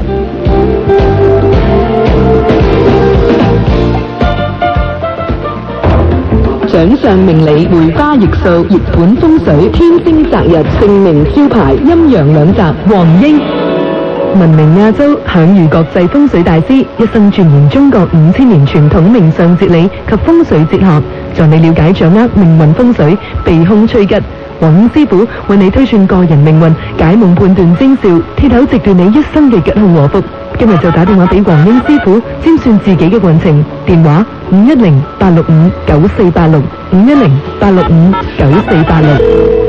掌上明理，梅花易數，熱盤風水，天星擇日，姓名招牌，陰陽兩澤，黃英。聞名亞洲，享譽國際風水大師，一生鑽研中國五千年傳統命相哲理及風水哲學，助你了解掌握命運風水，避凶趨吉。黃英師傅為你推算個人命運，解夢判斷徵兆，鐵口直斷你一生嘅吉凶禍福。今日就打電話俾黃英師傅，占算自己嘅運程。電話五一零八六五九四八六五一零八六五九四八六。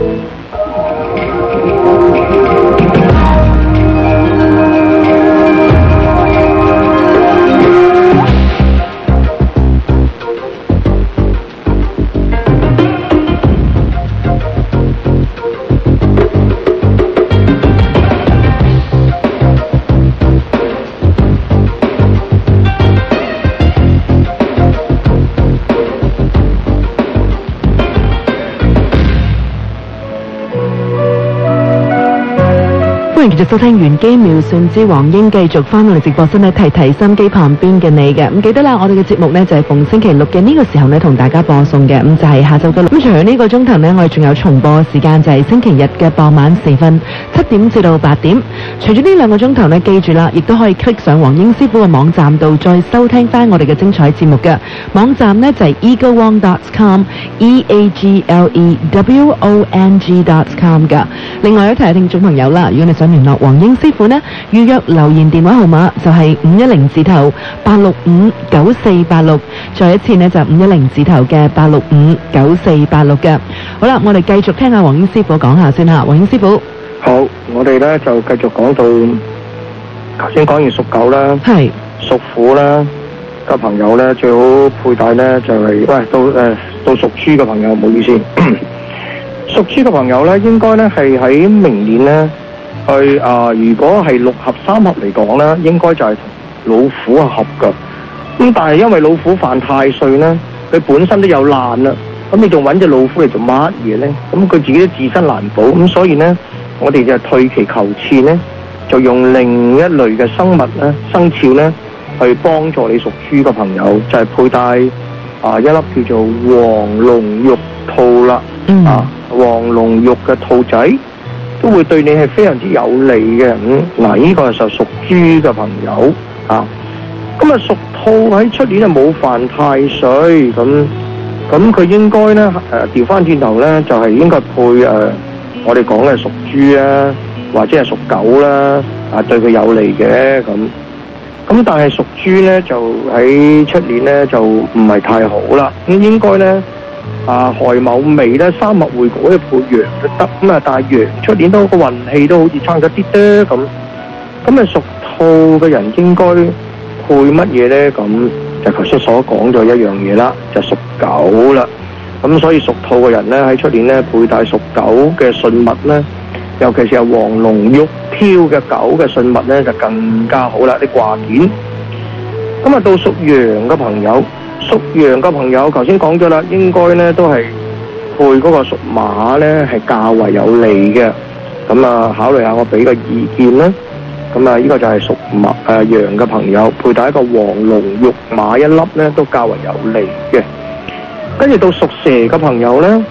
歡迎繼續收聽玄機妙算之黃英，繼續翻我哋直播室呢，提提心機旁邊嘅你嘅。咁記得啦，我哋嘅節目呢就係逢星期六嘅呢個時候呢同大家播送嘅，咁就係下晝嘅六。咁除咗呢個鐘頭呢，我哋仲有重播時間，就係星期日嘅傍晚時分七點至到八點。除咗呢兩個鐘頭呢，記住啦，亦都可以 click 上黃英師傅嘅網站度再收聽翻我哋嘅精彩節目嘅。網站呢就係 eagle wong dot com，e a g l e w o n g dot com 噶。另外一提下聽眾朋友啦，如果你想聯絡黃英師傅呢，預約留言電話號碼就係五一零字頭八六五九四八六，再一次呢就五一零字頭嘅八六五九四八六嘅。好啦，我哋繼續聽下黃英師傅講下先吓。黃英師傅， 好，我哋呢就繼續講到頭先講完屬狗啦， 係屬虎啦嘅朋友呢，最好佩戴呢就係、是、喂到誒、呃、到屬豬嘅朋友，唔好意思，屬豬嘅朋友呢，應該呢係喺明年呢。去啊、呃！如果係六合三合嚟講咧，應該就係同老虎係合噶。咁但係因為老虎犯太歲咧，佢本身都有爛啦。咁你仲揾隻老虎嚟做乜嘢咧？咁佢自己都自身難保。咁所以咧，我哋就退其求次咧，就用另一類嘅生物咧、生肖咧，去幫助你屬豬嘅朋友，就係、是、佩戴啊、呃、一粒叫做黃龍玉兔啦。嗯、啊，黃龍玉嘅兔仔。都會對你係非常之有利嘅。咁嗱，呢個就屬豬嘅朋友啊。咁啊，屬兔喺出年就冇犯太歲，咁咁佢應該咧誒調翻轉頭咧，就係、是、應該配誒、呃、我哋講嘅屬豬啊，或者係屬狗啦，啊對佢有利嘅咁。咁但係屬豬咧就喺出年咧就唔係太好啦。咁應該咧。啊，亥卯未咧，三合會嗰一配羊都得咁啊，但係羊出年都個運氣都好似差咗啲啲咁。咁啊，屬兔嘅人應該配乜嘢咧？咁就頭先所講咗一樣嘢啦，就屬狗啦。咁所以屬兔嘅人咧喺出年咧佩戴屬狗嘅信物咧，尤其是係黃龍玉挑嘅狗嘅信物咧，就更加好啦，啲掛件。咁啊，到屬羊嘅朋友。屬羊嘅朋友，頭先講咗啦，應該咧都係配嗰個屬馬咧，係較為有利嘅。咁啊，考慮下我俾個意見啦。咁啊，呢個就係屬馬誒羊嘅朋友，佩戴一個黃龍玉馬一粒咧，都較為有利嘅。跟住到屬蛇嘅朋友咧，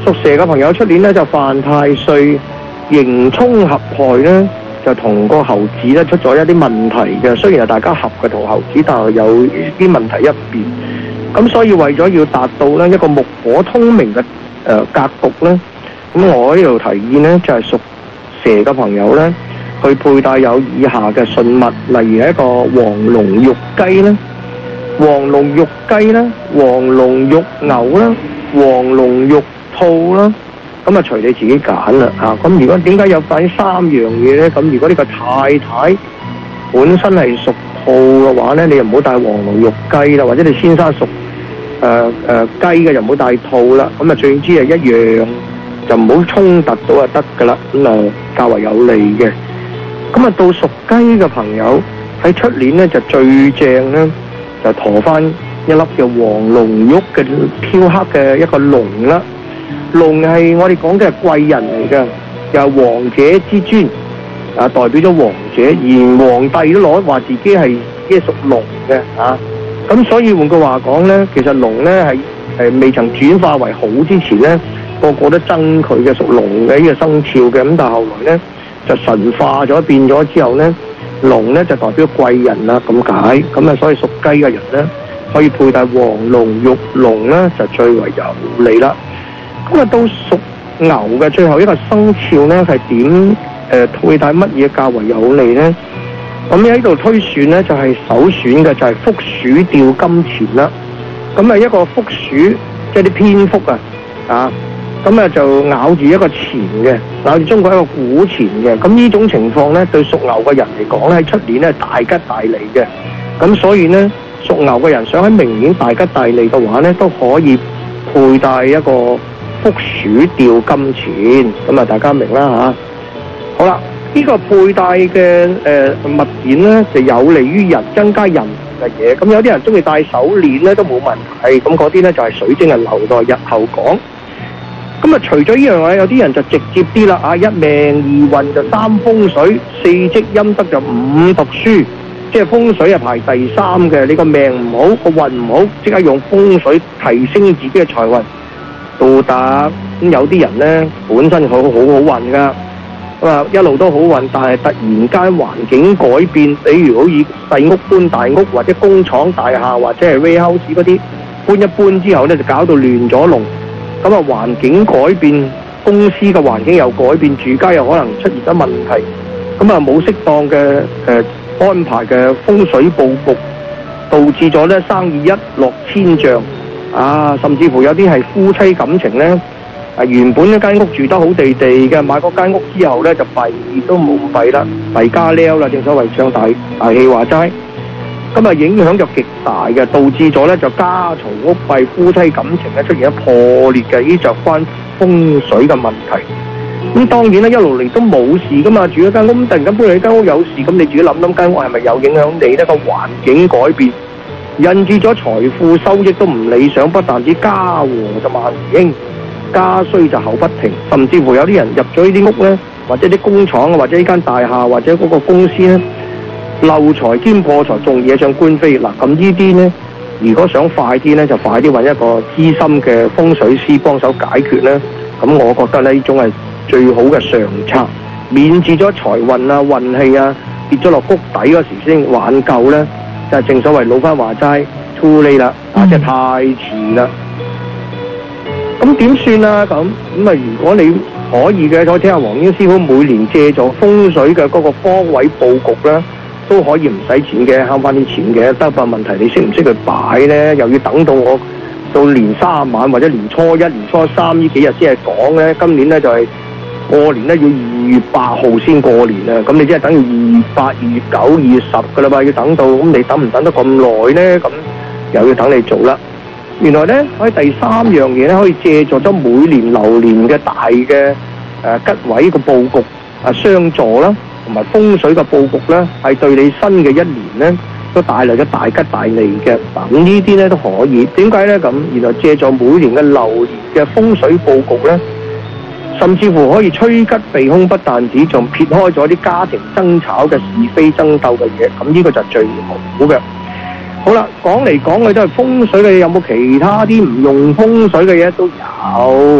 屬蛇嘅朋友出年咧就犯太歲，刑沖合害咧，就同個猴子咧出咗一啲問題嘅。雖然係大家合嘅同猴子，但係有啲問題一邊。咁所以為咗要達到咧一個木火通明嘅誒、呃、格局咧，咁我呢度提議咧就係、是、屬蛇嘅朋友咧，去佩戴有以下嘅信物，例如一個黃龍玉雞啦、黃龍玉雞啦、黃龍玉牛啦、黃龍玉兔啦。咁啊，隨你自己揀啦嚇。咁如果點解有份三樣嘢咧？咁如果呢個太太本身係屬兔嘅話咧，你又唔好帶黃龍玉雞啦，或者你先生屬誒誒雞嘅，又唔好帶兔啦。咁啊，最之係一樣，就唔好衝突到就得噶啦。咁啊，較為有利嘅。咁啊，到屬雞嘅朋友喺出年咧就最正咧，就陀翻一粒嘅黃龍玉嘅雕刻嘅一個龍啦。龍係我哋講嘅係貴人嚟嘅，又係王者之尊，啊代表咗王者，而皇帝都攞話自己係即係屬龍嘅啊。咁所以換句話講咧，其實龍咧係係未曾轉化為好之前咧，個個都憎佢嘅屬龍嘅呢個生肖嘅。咁但係後來咧就神化咗變咗之後咧，龍咧就代表貴人啦咁解。咁啊，所以屬雞嘅人咧可以佩戴黃龍玉龍咧就最為有利啦。咁啊，到屬牛嘅最後一個生肖咧，係點誒佩戴乜嘢較為有利咧？咁喺度推算咧，就係、是、首選嘅就係福鼠吊金錢啦。咁啊，一個福鼠即係啲蝙蝠啊，啊，咁啊就咬住一個錢嘅，咬住中國一個古錢嘅。咁呢種情況咧，對屬牛嘅人嚟講咧，喺出年咧大吉大利嘅。咁所以咧，屬牛嘅人想喺明年大吉大利嘅話咧，都可以佩戴一個福鼠吊金錢。咁啊，大家明啦吓。好啦，呢、這個佩戴嘅誒、呃、物件咧，就有利於人增加人嘅嘢。咁有啲人中意戴手鏈咧，都冇問題。咁嗰啲咧就係、是、水晶，係留待日後講。咁啊，除咗呢樣嘢，有啲人就直接啲啦。啊，一命二運就三風水，四積陰德就五讀書。即係風水係排第三嘅。你個命唔好，個運唔好，即刻用風水提升自己嘅財運都得。咁有啲人咧本身好好好運噶。咁啊，一路都好運，但係突然間環境改變，比如好似細屋搬大屋，或者工廠大廈，或者係 warehouse 嗰啲搬一搬之後咧，就搞到亂咗龍。咁啊，環境改變，公司嘅環境又改變，住家又可能出現咗問題。咁啊，冇適當嘅誒、呃、安排嘅風水佈局，導致咗咧生意一落千丈啊！甚至乎有啲係夫妻感情咧。啊！原本一間屋住得好地地嘅，買嗰間屋之後咧就弊都冇咁弊啦，弊加撩啦，正所謂唱大大戲話齋。咁啊，影響就極大嘅，導致咗咧就家嘈屋閉，夫妻感情咧出現咗破裂嘅，呢就關風水嘅問題。咁當然啦，一路嚟都冇事噶嘛，住一間屋，咁突然間搬去間屋有事，咁你自己諗諗間屋係咪有影響你呢？個環境改變，引致咗財富收益都唔理想，不但止家和就萬事興。家衰就口不停，甚至乎有啲人入咗呢啲屋咧，或者啲工廠啊，或者呢間大廈，或者嗰個公司咧，漏財兼破財，仲惹上官非。嗱，咁呢啲咧，如果想快啲咧，就快啲揾一個資深嘅風水師幫手解決咧。咁我覺得咧，呢種係最好嘅上策，免治咗財運啊、運氣啊跌咗落谷底嗰時先挽救咧，就係、是、正所謂老番話齋 too late 啦，啊，即係太遲啦。咁點算啊？咁咁啊！如果你可以嘅，可以聽下黃英師傅每年借助風水嘅嗰個方位佈局咧，都可以唔使錢嘅，慳翻啲錢嘅。得個問題，你識唔識去擺咧？又要等到我到年卅晚或者年初一、年初三呢幾日先係講咧。今年咧就係、是、過年咧要二月八號先過年啊！咁你即係等於二月八、二月九、二月十噶啦嘛，要等到咁你等唔等得咁耐咧？咁又要等你做啦。原來咧，喺第三樣嘢咧，可以借助咗每年流年嘅大嘅誒、呃、吉位嘅佈局啊，相助啦，同埋風水嘅佈局咧，係對你新嘅一年咧都帶來咗大吉大利嘅。嗱，咁呢啲咧都可以。點解咧？咁原來借助每年嘅流年嘅風水佈局咧，甚至乎可以趨吉避凶，不但止，仲撇開咗啲家庭爭吵嘅是非爭鬥嘅嘢。咁呢個就最好嘅。好啦，講嚟講去都係風水嘅，有冇其他啲唔用風水嘅嘢？都有。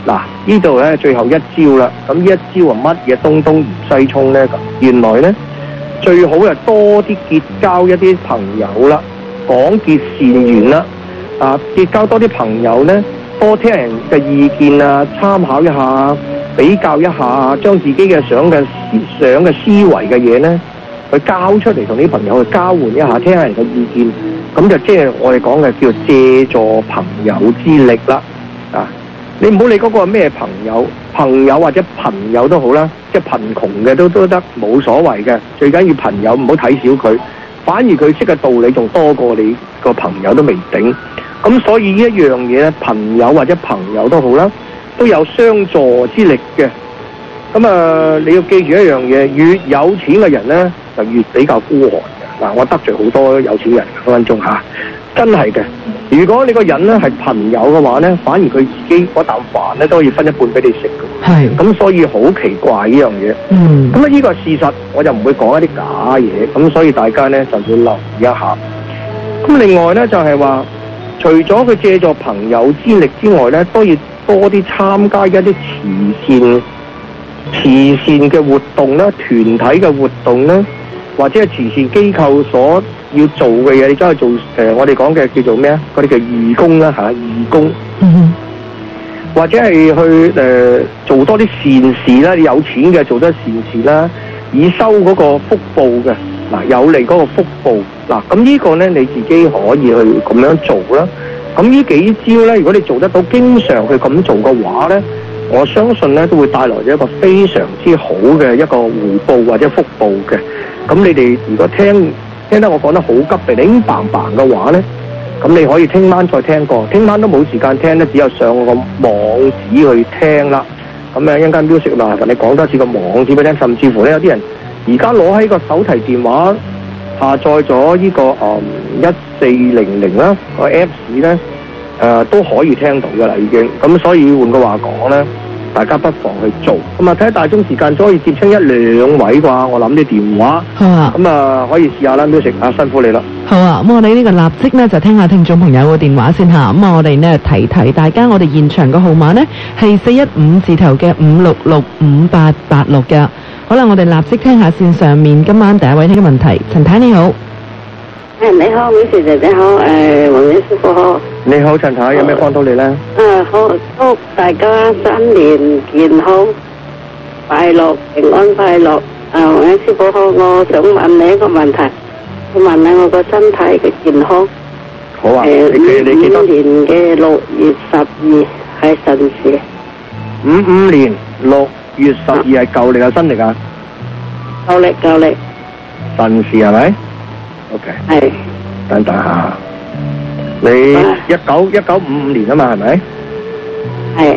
嗱，呢度咧最後一招啦。咁呢一招啊，乜嘢東東如西衝咧？咁原來咧最好係多啲結交一啲朋友啦，廣結善緣啦。啊，結交多啲朋友咧，多聽人嘅意見啊，參考一下，比較一下，將自己嘅想嘅思想嘅思維嘅嘢咧，去交出嚟同啲朋友去交換一下，聽下人嘅意見。咁就即係我哋講嘅叫借助朋友之力啦。啊！你唔好理嗰個係咩朋友，朋友或者朋友都好啦，即係貧窮嘅都都得，冇所謂嘅。最緊要朋友唔好睇小佢，反而佢識嘅道理仲多過你個朋友都未頂。咁所以呢一樣嘢咧，朋友或者朋友都好啦，都有相助之力嘅。咁啊，你要記住一樣嘢，越有錢嘅人咧，就越比較孤寒嘅。嗱，我得罪好多有錢人分分鐘嚇，真係嘅。如果你個人咧係朋友嘅話咧，反而佢自己嗰啖飯咧都可以分一半俾你食嘅。係。咁所以好奇怪呢樣嘢。嗯。咁啊，呢個係事實，我就唔會講一啲假嘢。咁所以大家咧就要留意一下。咁另外咧就係話，除咗佢借助朋友之力之外咧，都要多啲參加一啲慈善、慈善嘅活動啦、團體嘅活動啦，或者係慈善機構所要做嘅嘢，你走去做誒、呃，我哋講嘅叫做咩啊？嗰啲叫義工啦嚇，義工，嗯、或者係去誒、呃、做多啲善事啦。你有錢嘅做多善事啦，以收嗰個福報嘅嗱，有利嗰個福報嗱。咁呢個咧你自己可以去咁樣做啦。咁呢幾招咧，如果你做得到，經常去咁做嘅話咧，我相信咧都會帶來咗一個非常之好嘅一個回報或者福報嘅。咁你哋如果聽聽得我講得好急地叮嘭嘭嘅話咧，咁你可以聽晚再聽過，聽晚都冇時間聽咧，只有上我個網址去聽啦。咁樣一陣間 music 麻煩你講多次個網址俾聽，甚至乎咧有啲人而家攞喺個手提電話下載咗呢、這個誒一四零零啦個 Apps 咧，誒、呃、都可以聽到噶啦已經。咁所以換句話講咧，大家不妨去做。咁啊睇下大鐘時間，都可以接清一兩位啩，我諗啲電話。好啊。咁啊可以試下啦 music 啊，辛苦你啦。 好啊，咁我哋呢個立即呢，就聽下聽眾朋友嘅電話先吓。咁啊我哋呢，提提大家，我哋現場嘅號碼呢，係四一五字頭嘅五六六五八八六嘅。好啦，我哋立即聽下線上面今晚第一位聽嘅問題。陳太你好。 誒你好 ，Miss 姐姐好，誒黃醫師傅好。 你好，陳太，有咩幫到你咧？ 誒好，祝大家新年健康、快樂、平安快樂。誒黃醫師傅好，我想問你一個問題，我問下我個身體嘅健康。 好啊， 誒你記你記得。 五五年嘅六月十二係辰時。 五五年六月十二係舊曆啊新曆啊？ 舊曆舊曆。 辰時係咪？OK， 係， 等等下，你一九一九五五年啊嘛，係咪？ 係。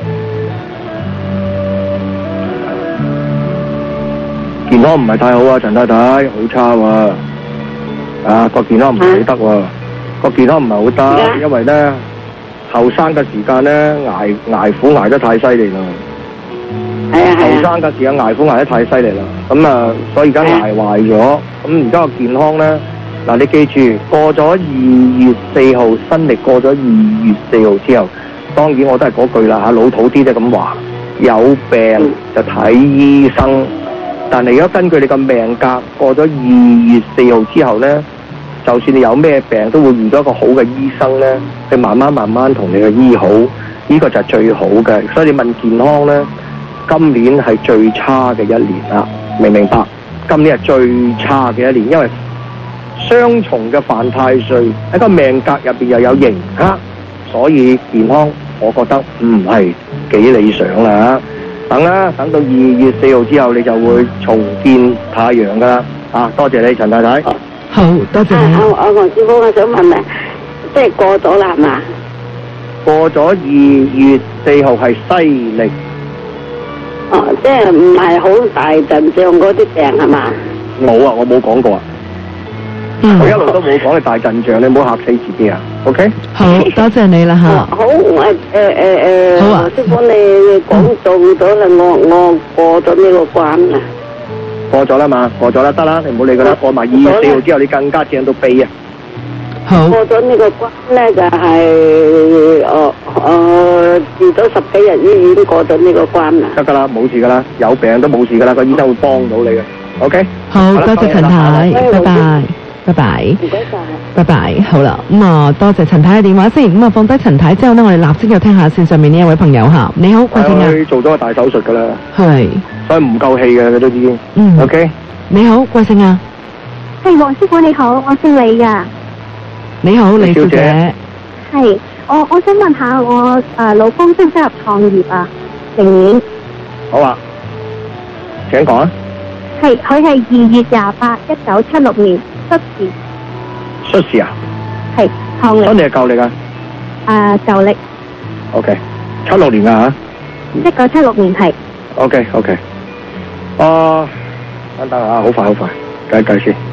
健康唔係太好啊，陳太太，好差喎，啊個健康唔係好得喎，個健康唔係好得，因為咧後生嘅時間咧捱捱苦捱得太犀利啦。係啊係啊。後生嘅時間捱苦捱得太犀利啦，咁啊，所以而家捱壞咗，咁而家個健康咧，嗱你記住，過咗二月四號新曆過咗二月四號之後，當然我都係嗰句啦嚇，老土啲都咁話，有病就睇醫生。但係如果根據你個命格過咗二月四號之後咧，就算你有咩病，都會遇到一個好嘅醫生咧，去慢慢慢慢同你去醫好，呢個就係最好嘅。所以你問健康咧，今年係最差嘅一年啦，明唔明白？今年係最差嘅一年，因為雙重嘅犯太歲喺個命格入邊又有刑克，所以健康我覺得唔係幾理想啦。等啦，等到二月四號之後，你就會重見太陽噶啦。啊，多謝你，陳太太。 好多謝你。 我我黃師傅，我想問咧，即係過咗啦，係嘛？ 過咗二月四號係西曆。 哦，即係唔係好大陣仗嗰啲病係嘛？ 冇啊，我冇講過啊。嗯、我一路都冇講你大陣仗，你唔好嚇死自己啊 ！OK？ 好多謝你啦嚇、 哦。好，我誒誒誒， 好啊， 師傅你講做咗啦，我我過咗呢個關啦。過咗啦嘛，過咗啦，得啦，你唔好理佢啦。過埋二月四號之後，你更加正到痹啊！ 好。 過咗呢個關咧，就係我我住咗十幾日醫院，過咗呢個關啦。 得噶啦，冇事噶啦，有病都冇事噶啦，個醫生會幫到你嘅。OK。 好，多謝陳太，拜拜，拜拜。 唔該晒。 拜拜，好啦，咁啊，多謝陳太嘅電話先，咁啊，放低陳太之後呢，我哋立即又聽下線上面呢一位朋友吓。你好，貴姓啊？ 佢做咗個大手術噶啦。 係。 所以唔夠氣嘅，佢都已經。 嗯。 OK。 你好，貴姓啊？ 係黃師傅你好，我姓李噶。 你好，李小姐。 係，我我想問下我誒、呃、老公適唔適合創業啊？明年。 好啊，請講啊。 係，佢係二月廿八，一九七六年出事。 出事啊？ 係，創業。 新歷係舊歷啊？ 誒，舊歷。 OK，七六年啊吓。一九七六年係。 OK OK。啊，等等啊，好快好快，計一計先。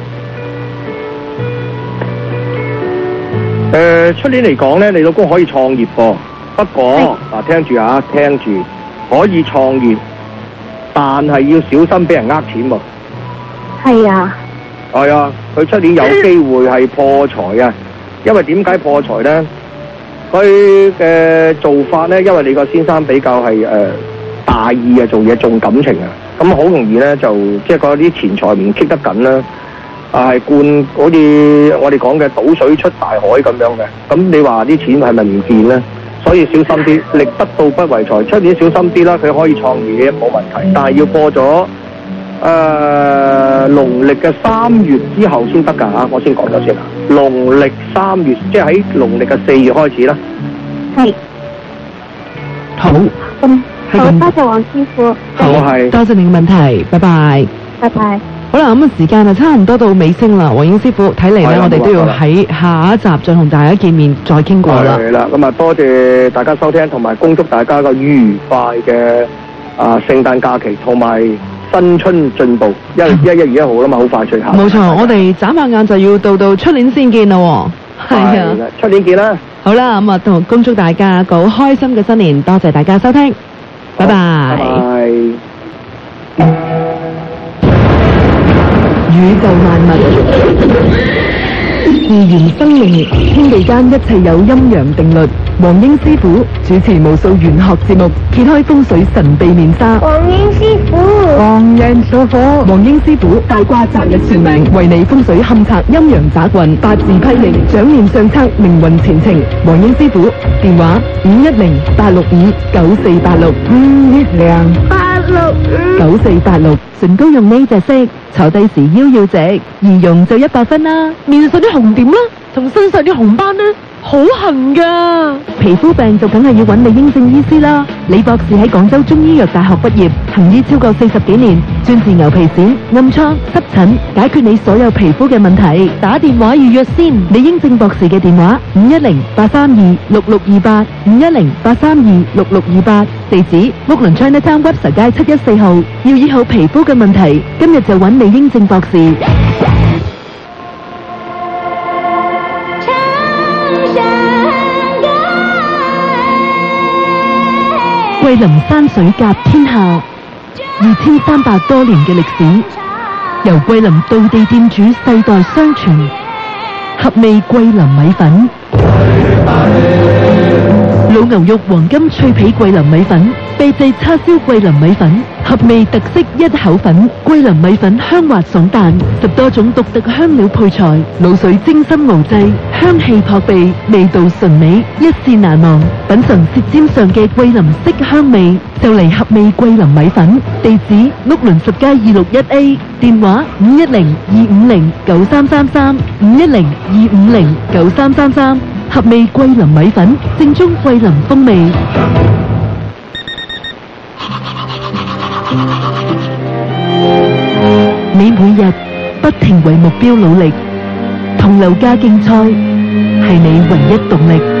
誒、呃，出年嚟講咧，你老公可以創業噃，不過嗱，聽住啊，聽住，可以創業，但係要小心俾人呃錢喎。 係啊。 係啊，佢出年有機會係破財啊，因為點解破財咧？佢嘅做法咧，因為你個先生比較係誒、呃、大意啊，做嘢重感情啊，咁好容易咧就即係嗰啲錢財唔棘得緊啦。啊，係灌好似我哋講嘅倒水出大海咁樣嘅，咁你話啲錢係咪唔見咧？所以小心啲，力不到不為財。出年小心啲啦，佢可以創業嘅冇問題，但係要過咗誒農曆嘅三月之後先得㗎嚇，我先講咗先啦。農曆三月，即係喺農曆嘅四月開始啦。 係。 好。 咁好，多謝黃師傅。 好係。 多謝你嘅問題，拜拜。 拜拜。 好啦，咁啊時間啊差唔多到尾聲啦，黃英師傅，睇嚟咧我哋都要喺下一集再同大家見面，再傾過啦。 係啦，咁啊多謝大家收聽，同埋恭祝大家個愉快嘅啊聖誕假期，同埋新春進步，因為一一月一號啦嘛，好快脆下。 冇錯，我哋眨下眼就要到到出年先見啦。係啊， 出年見啦。 好啦，咁啊同恭祝大家個好開心嘅新年，多謝大家收聽，拜拜。 拜拜。 宇宙萬物，自然生命，天地間一切有陰陽定律。黃英師傅主持無數玄學節目，揭開風水神秘面紗。 黃英師傅， 黃人所火，黃英師傅大卦擇日算命，為你風水勘測陰陽雜運，八字批命，掌念相測命運前程。黃英師傅電話五一零八六五九四八六五一零八六五九四八六。唇膏用呢隻色，坐低時腰要直，易用就一百分啦。面上啲紅點啦，同身上啲紅斑呢，好痕噶。皮膚病就梗係要揾李英正醫師啦。李博士喺廣州中醫藥大學畢業，行醫超過四十幾年，專治牛皮癬、暗瘡、濕疹，解決你所有皮膚嘅問題。打電話預約先，李英正博士嘅電話五一零八三二六六二八五一零八三二六六二八，地址屋崙 Chinatown Webster 街七一四號。要醫好皮膚嘅問題，今日就揾李英正博士。桂林山水甲天下，二千三百多年嘅歷史，由桂林道地店主世代相傳，合味桂林米粉，老牛肉黃金脆皮桂林米粉，秘製叉燒桂林米粉，合味特色一口粉，桂林米粉香滑爽彈，十多種獨特香料配菜，滷水精心熬製，香氣撲鼻，味道純美，一試難忘。品嘗舌尖上嘅桂林色香味，就嚟合味桂林米粉。地址屋崙十街二六一 A， 電話五一零二五零九三三三五一零二五零九三三三。合味桂林米粉，正宗桂林風味。你每日不停為目標努力，同樓價競賽係你唯一動力。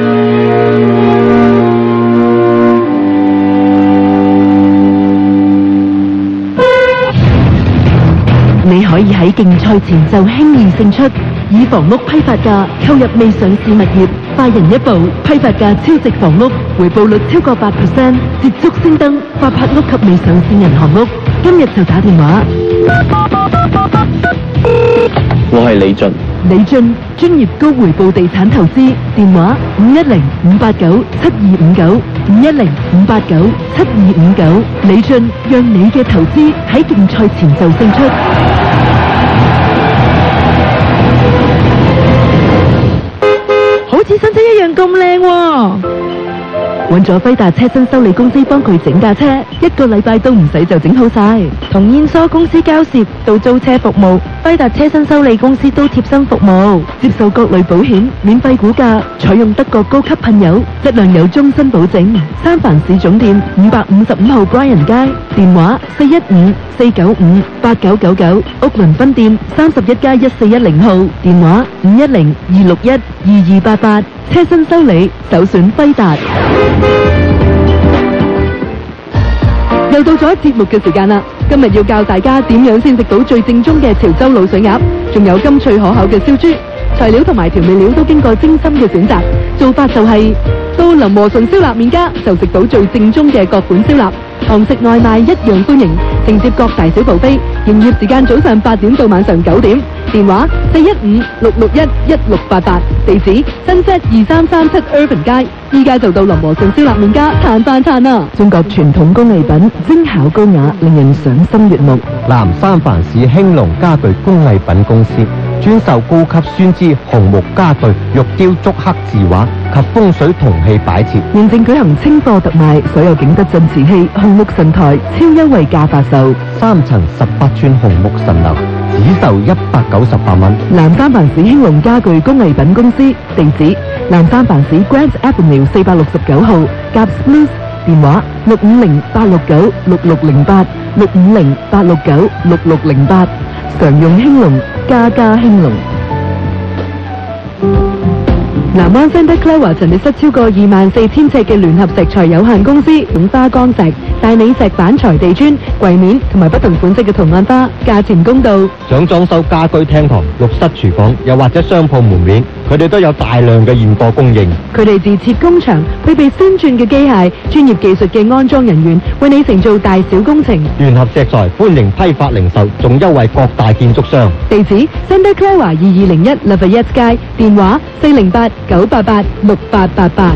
你可以喺競賽前就輕易勝出，以房屋批發價購入未上市物業，快人一步，批發價超值房屋，回報率超過八 percent， 捷足升登發拍屋及未上市銀行屋。今日就打電話。 我係李俊。 李俊，專業高回報地產投資，電話五一零五八九七二五九五一零五八九七二五九。李俊，讓你嘅投資喺競賽前就勝出。好似新車一樣咁靚喎！揾咗輝達車身修理公司幫佢整架車，一個禮拜都唔使就整好晒。同燕梳公司交涉到租車服務，輝達車身修理公司都貼身服務，接受各類保險，免費估價，採用德國高級噴油，質量有終身保證。三藩市總店五百五十五號 Bryan 街，電話四一五四九五八九九九，屋倫分店三十一加一四一零號，電話五一零二六一二二八八。車身修理首選輝達。又到咗節目嘅時間啦！今日要教大家點樣先食到最正宗嘅潮州滷水鴨，仲有甘脆可口嘅燒豬。材料同埋調味料都經過精心嘅選擇，做法就係、是、到林和順燒臘麵家就食到最正宗嘅各款燒臘，堂食外賣一樣歡迎，承接各大小部飛。營業時間早上八點到晚上九點，電話四一五六六一一六八八，地址新街二三三七 Urban 街。依家就到林和順燒臘麵家嘆翻餐啦！中國傳統工藝品，精巧高雅，令人賞心悅目。 南三藩市興隆家具工藝品公司專售高級酸枝紅木家具、玉雕竹刻字畫及風水銅器擺設。 現正舉行清貨特賣，所有景德鎮瓷器、紅木神台超優惠價發售， 三層十八寸紅木神樓只售一百九十八蚊。 南三藩市興隆家具工藝品公司，地址南三藩市 Grant Avenue 四百六十九號，夾 Blues， 電話六五零八六九六六零八六五零八六九六六零八。常用興隆，家家興隆。南灣 Santa Clara 陳列室超過二萬四千尺嘅聯合石材有限公司，用花崗石、大理石板材地磚、櫃面同埋不同款式嘅圖案花，價錢公道。 想裝修家居廳堂、浴室廚房，又或者商鋪門面，佢哋都有大量嘅現貨供應。 佢哋自設工場，配備先進嘅機械、專業技術嘅安裝人員，為你承做大小工程。 聯合石材歡迎批發零售，仲優惠各大建築商。 地址 Santa Clara 二二零一 Lafayette 街，電話四零八九八八六八八八。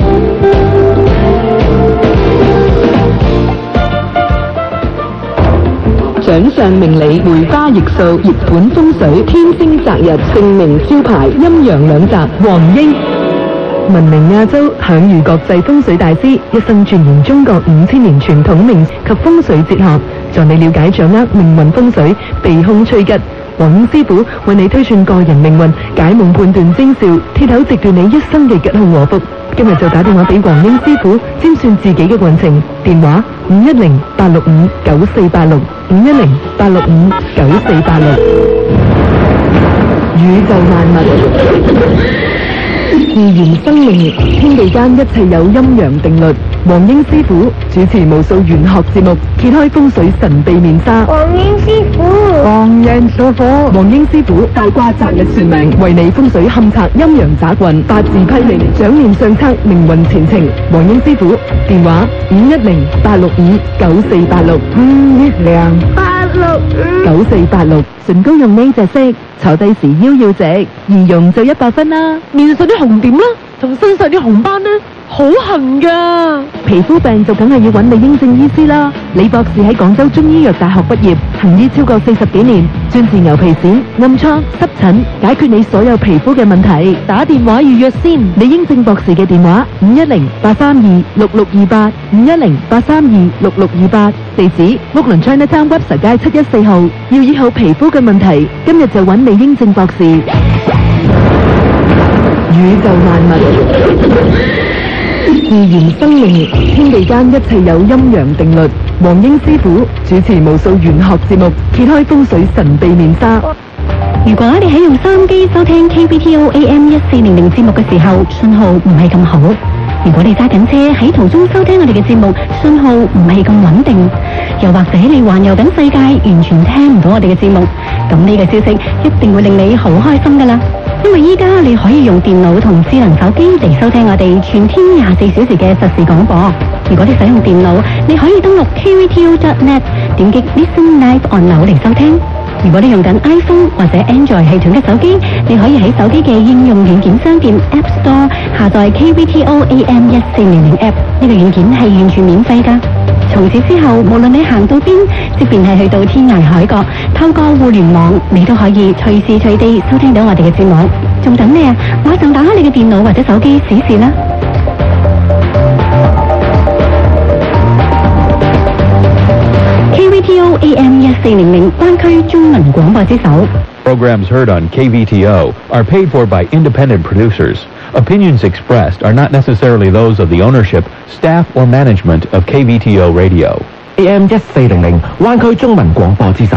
掌上明理，梅花易數，熱盤風水，天星擇日，盛名招牌，陰陽兩澤，黃英。聞名亞洲，享譽國際風水大師，一生鑽研中國五千年傳統命及風水哲學，助你了解掌握命運風水，避凶趨吉。黃英師傅為你推算個人命運，解夢判斷徵兆，鐵口直斷你一生嘅吉凶禍福。今日就打電話俾黃英師傅，占算自己嘅運程。電話五一零八六五九四八六五一零八六五九四八六。宇宙萬物，自然生命，天地間一切有陰陽定律。黃英師傅主持無數玄學節目，揭開風水神秘面紗。 黃英師傅， 黃英師傅，黃英師傅大卦擇日算命，為你風水勘測陰陽雜運，八字批命，掌面上測命運前程。黃英師傅電話五一零八六五九四八六五一零八六五九四八六。唇膏用呢隻色，坐低時腰要直，易用就一百分啦。面上啲紅點啦，同身上啲紅斑呢，好痕噶。皮膚病就梗係要揾李英正醫師啦。李博士喺廣州中醫藥大學畢業，行醫超過四十幾年，專治牛皮癬、暗瘡、濕疹，解決你所有皮膚嘅問題。打電話預約先。李英正博士嘅電話五一零八三二六六二八五一零八三二六六二八，地址屋倫 Chinatown Webster 街七一四號。要醫好皮膚嘅問題，今日就揾李英正博士。宇宙萬物，自然生命，天地間一切有陰陽定律。黃英師傅主持無數玄學節目，揭開風水神秘面紗。 如果你喺用收音機收聽 K B T O A M 一四零零節目嘅時候，信號唔係咁好；如果你揸緊車喺途中收聽我哋嘅節目，信號唔係咁穩定，又或者你環遊緊世界，完全聽唔到我哋嘅節目，咁呢個消息一定會令你好開心噶啦！因為依家你可以用電腦同智能手機嚟收聽我哋全天廿四小時嘅實時廣播。如果你使用電腦，你可以登錄 K V T O dot net， 點擊 Listen Live on 樓嚟收聽。 如果你用緊 iPhone 或者 Android 系統嘅手機，你可以喺手機嘅應用軟件商店 App Store 下載 K B T O A M 一四零零 App， 呢個軟件係完全免費㗎。從此之後，無論你行到邊，即便係去到天涯海角，透過互聯網，你都可以隨時隨地收聽到我哋嘅節目。仲等咩啊？馬上打開你嘅電腦或者手機試試啦！ K V T O A M 一四零零灣區中文廣播之首。 Programs heard on K V T O are paid for by independent producers. Opinions expressed are not necessarily those of the ownership, staff, or management of K V T O Radio. A M 一四零零灣區中文廣播之首。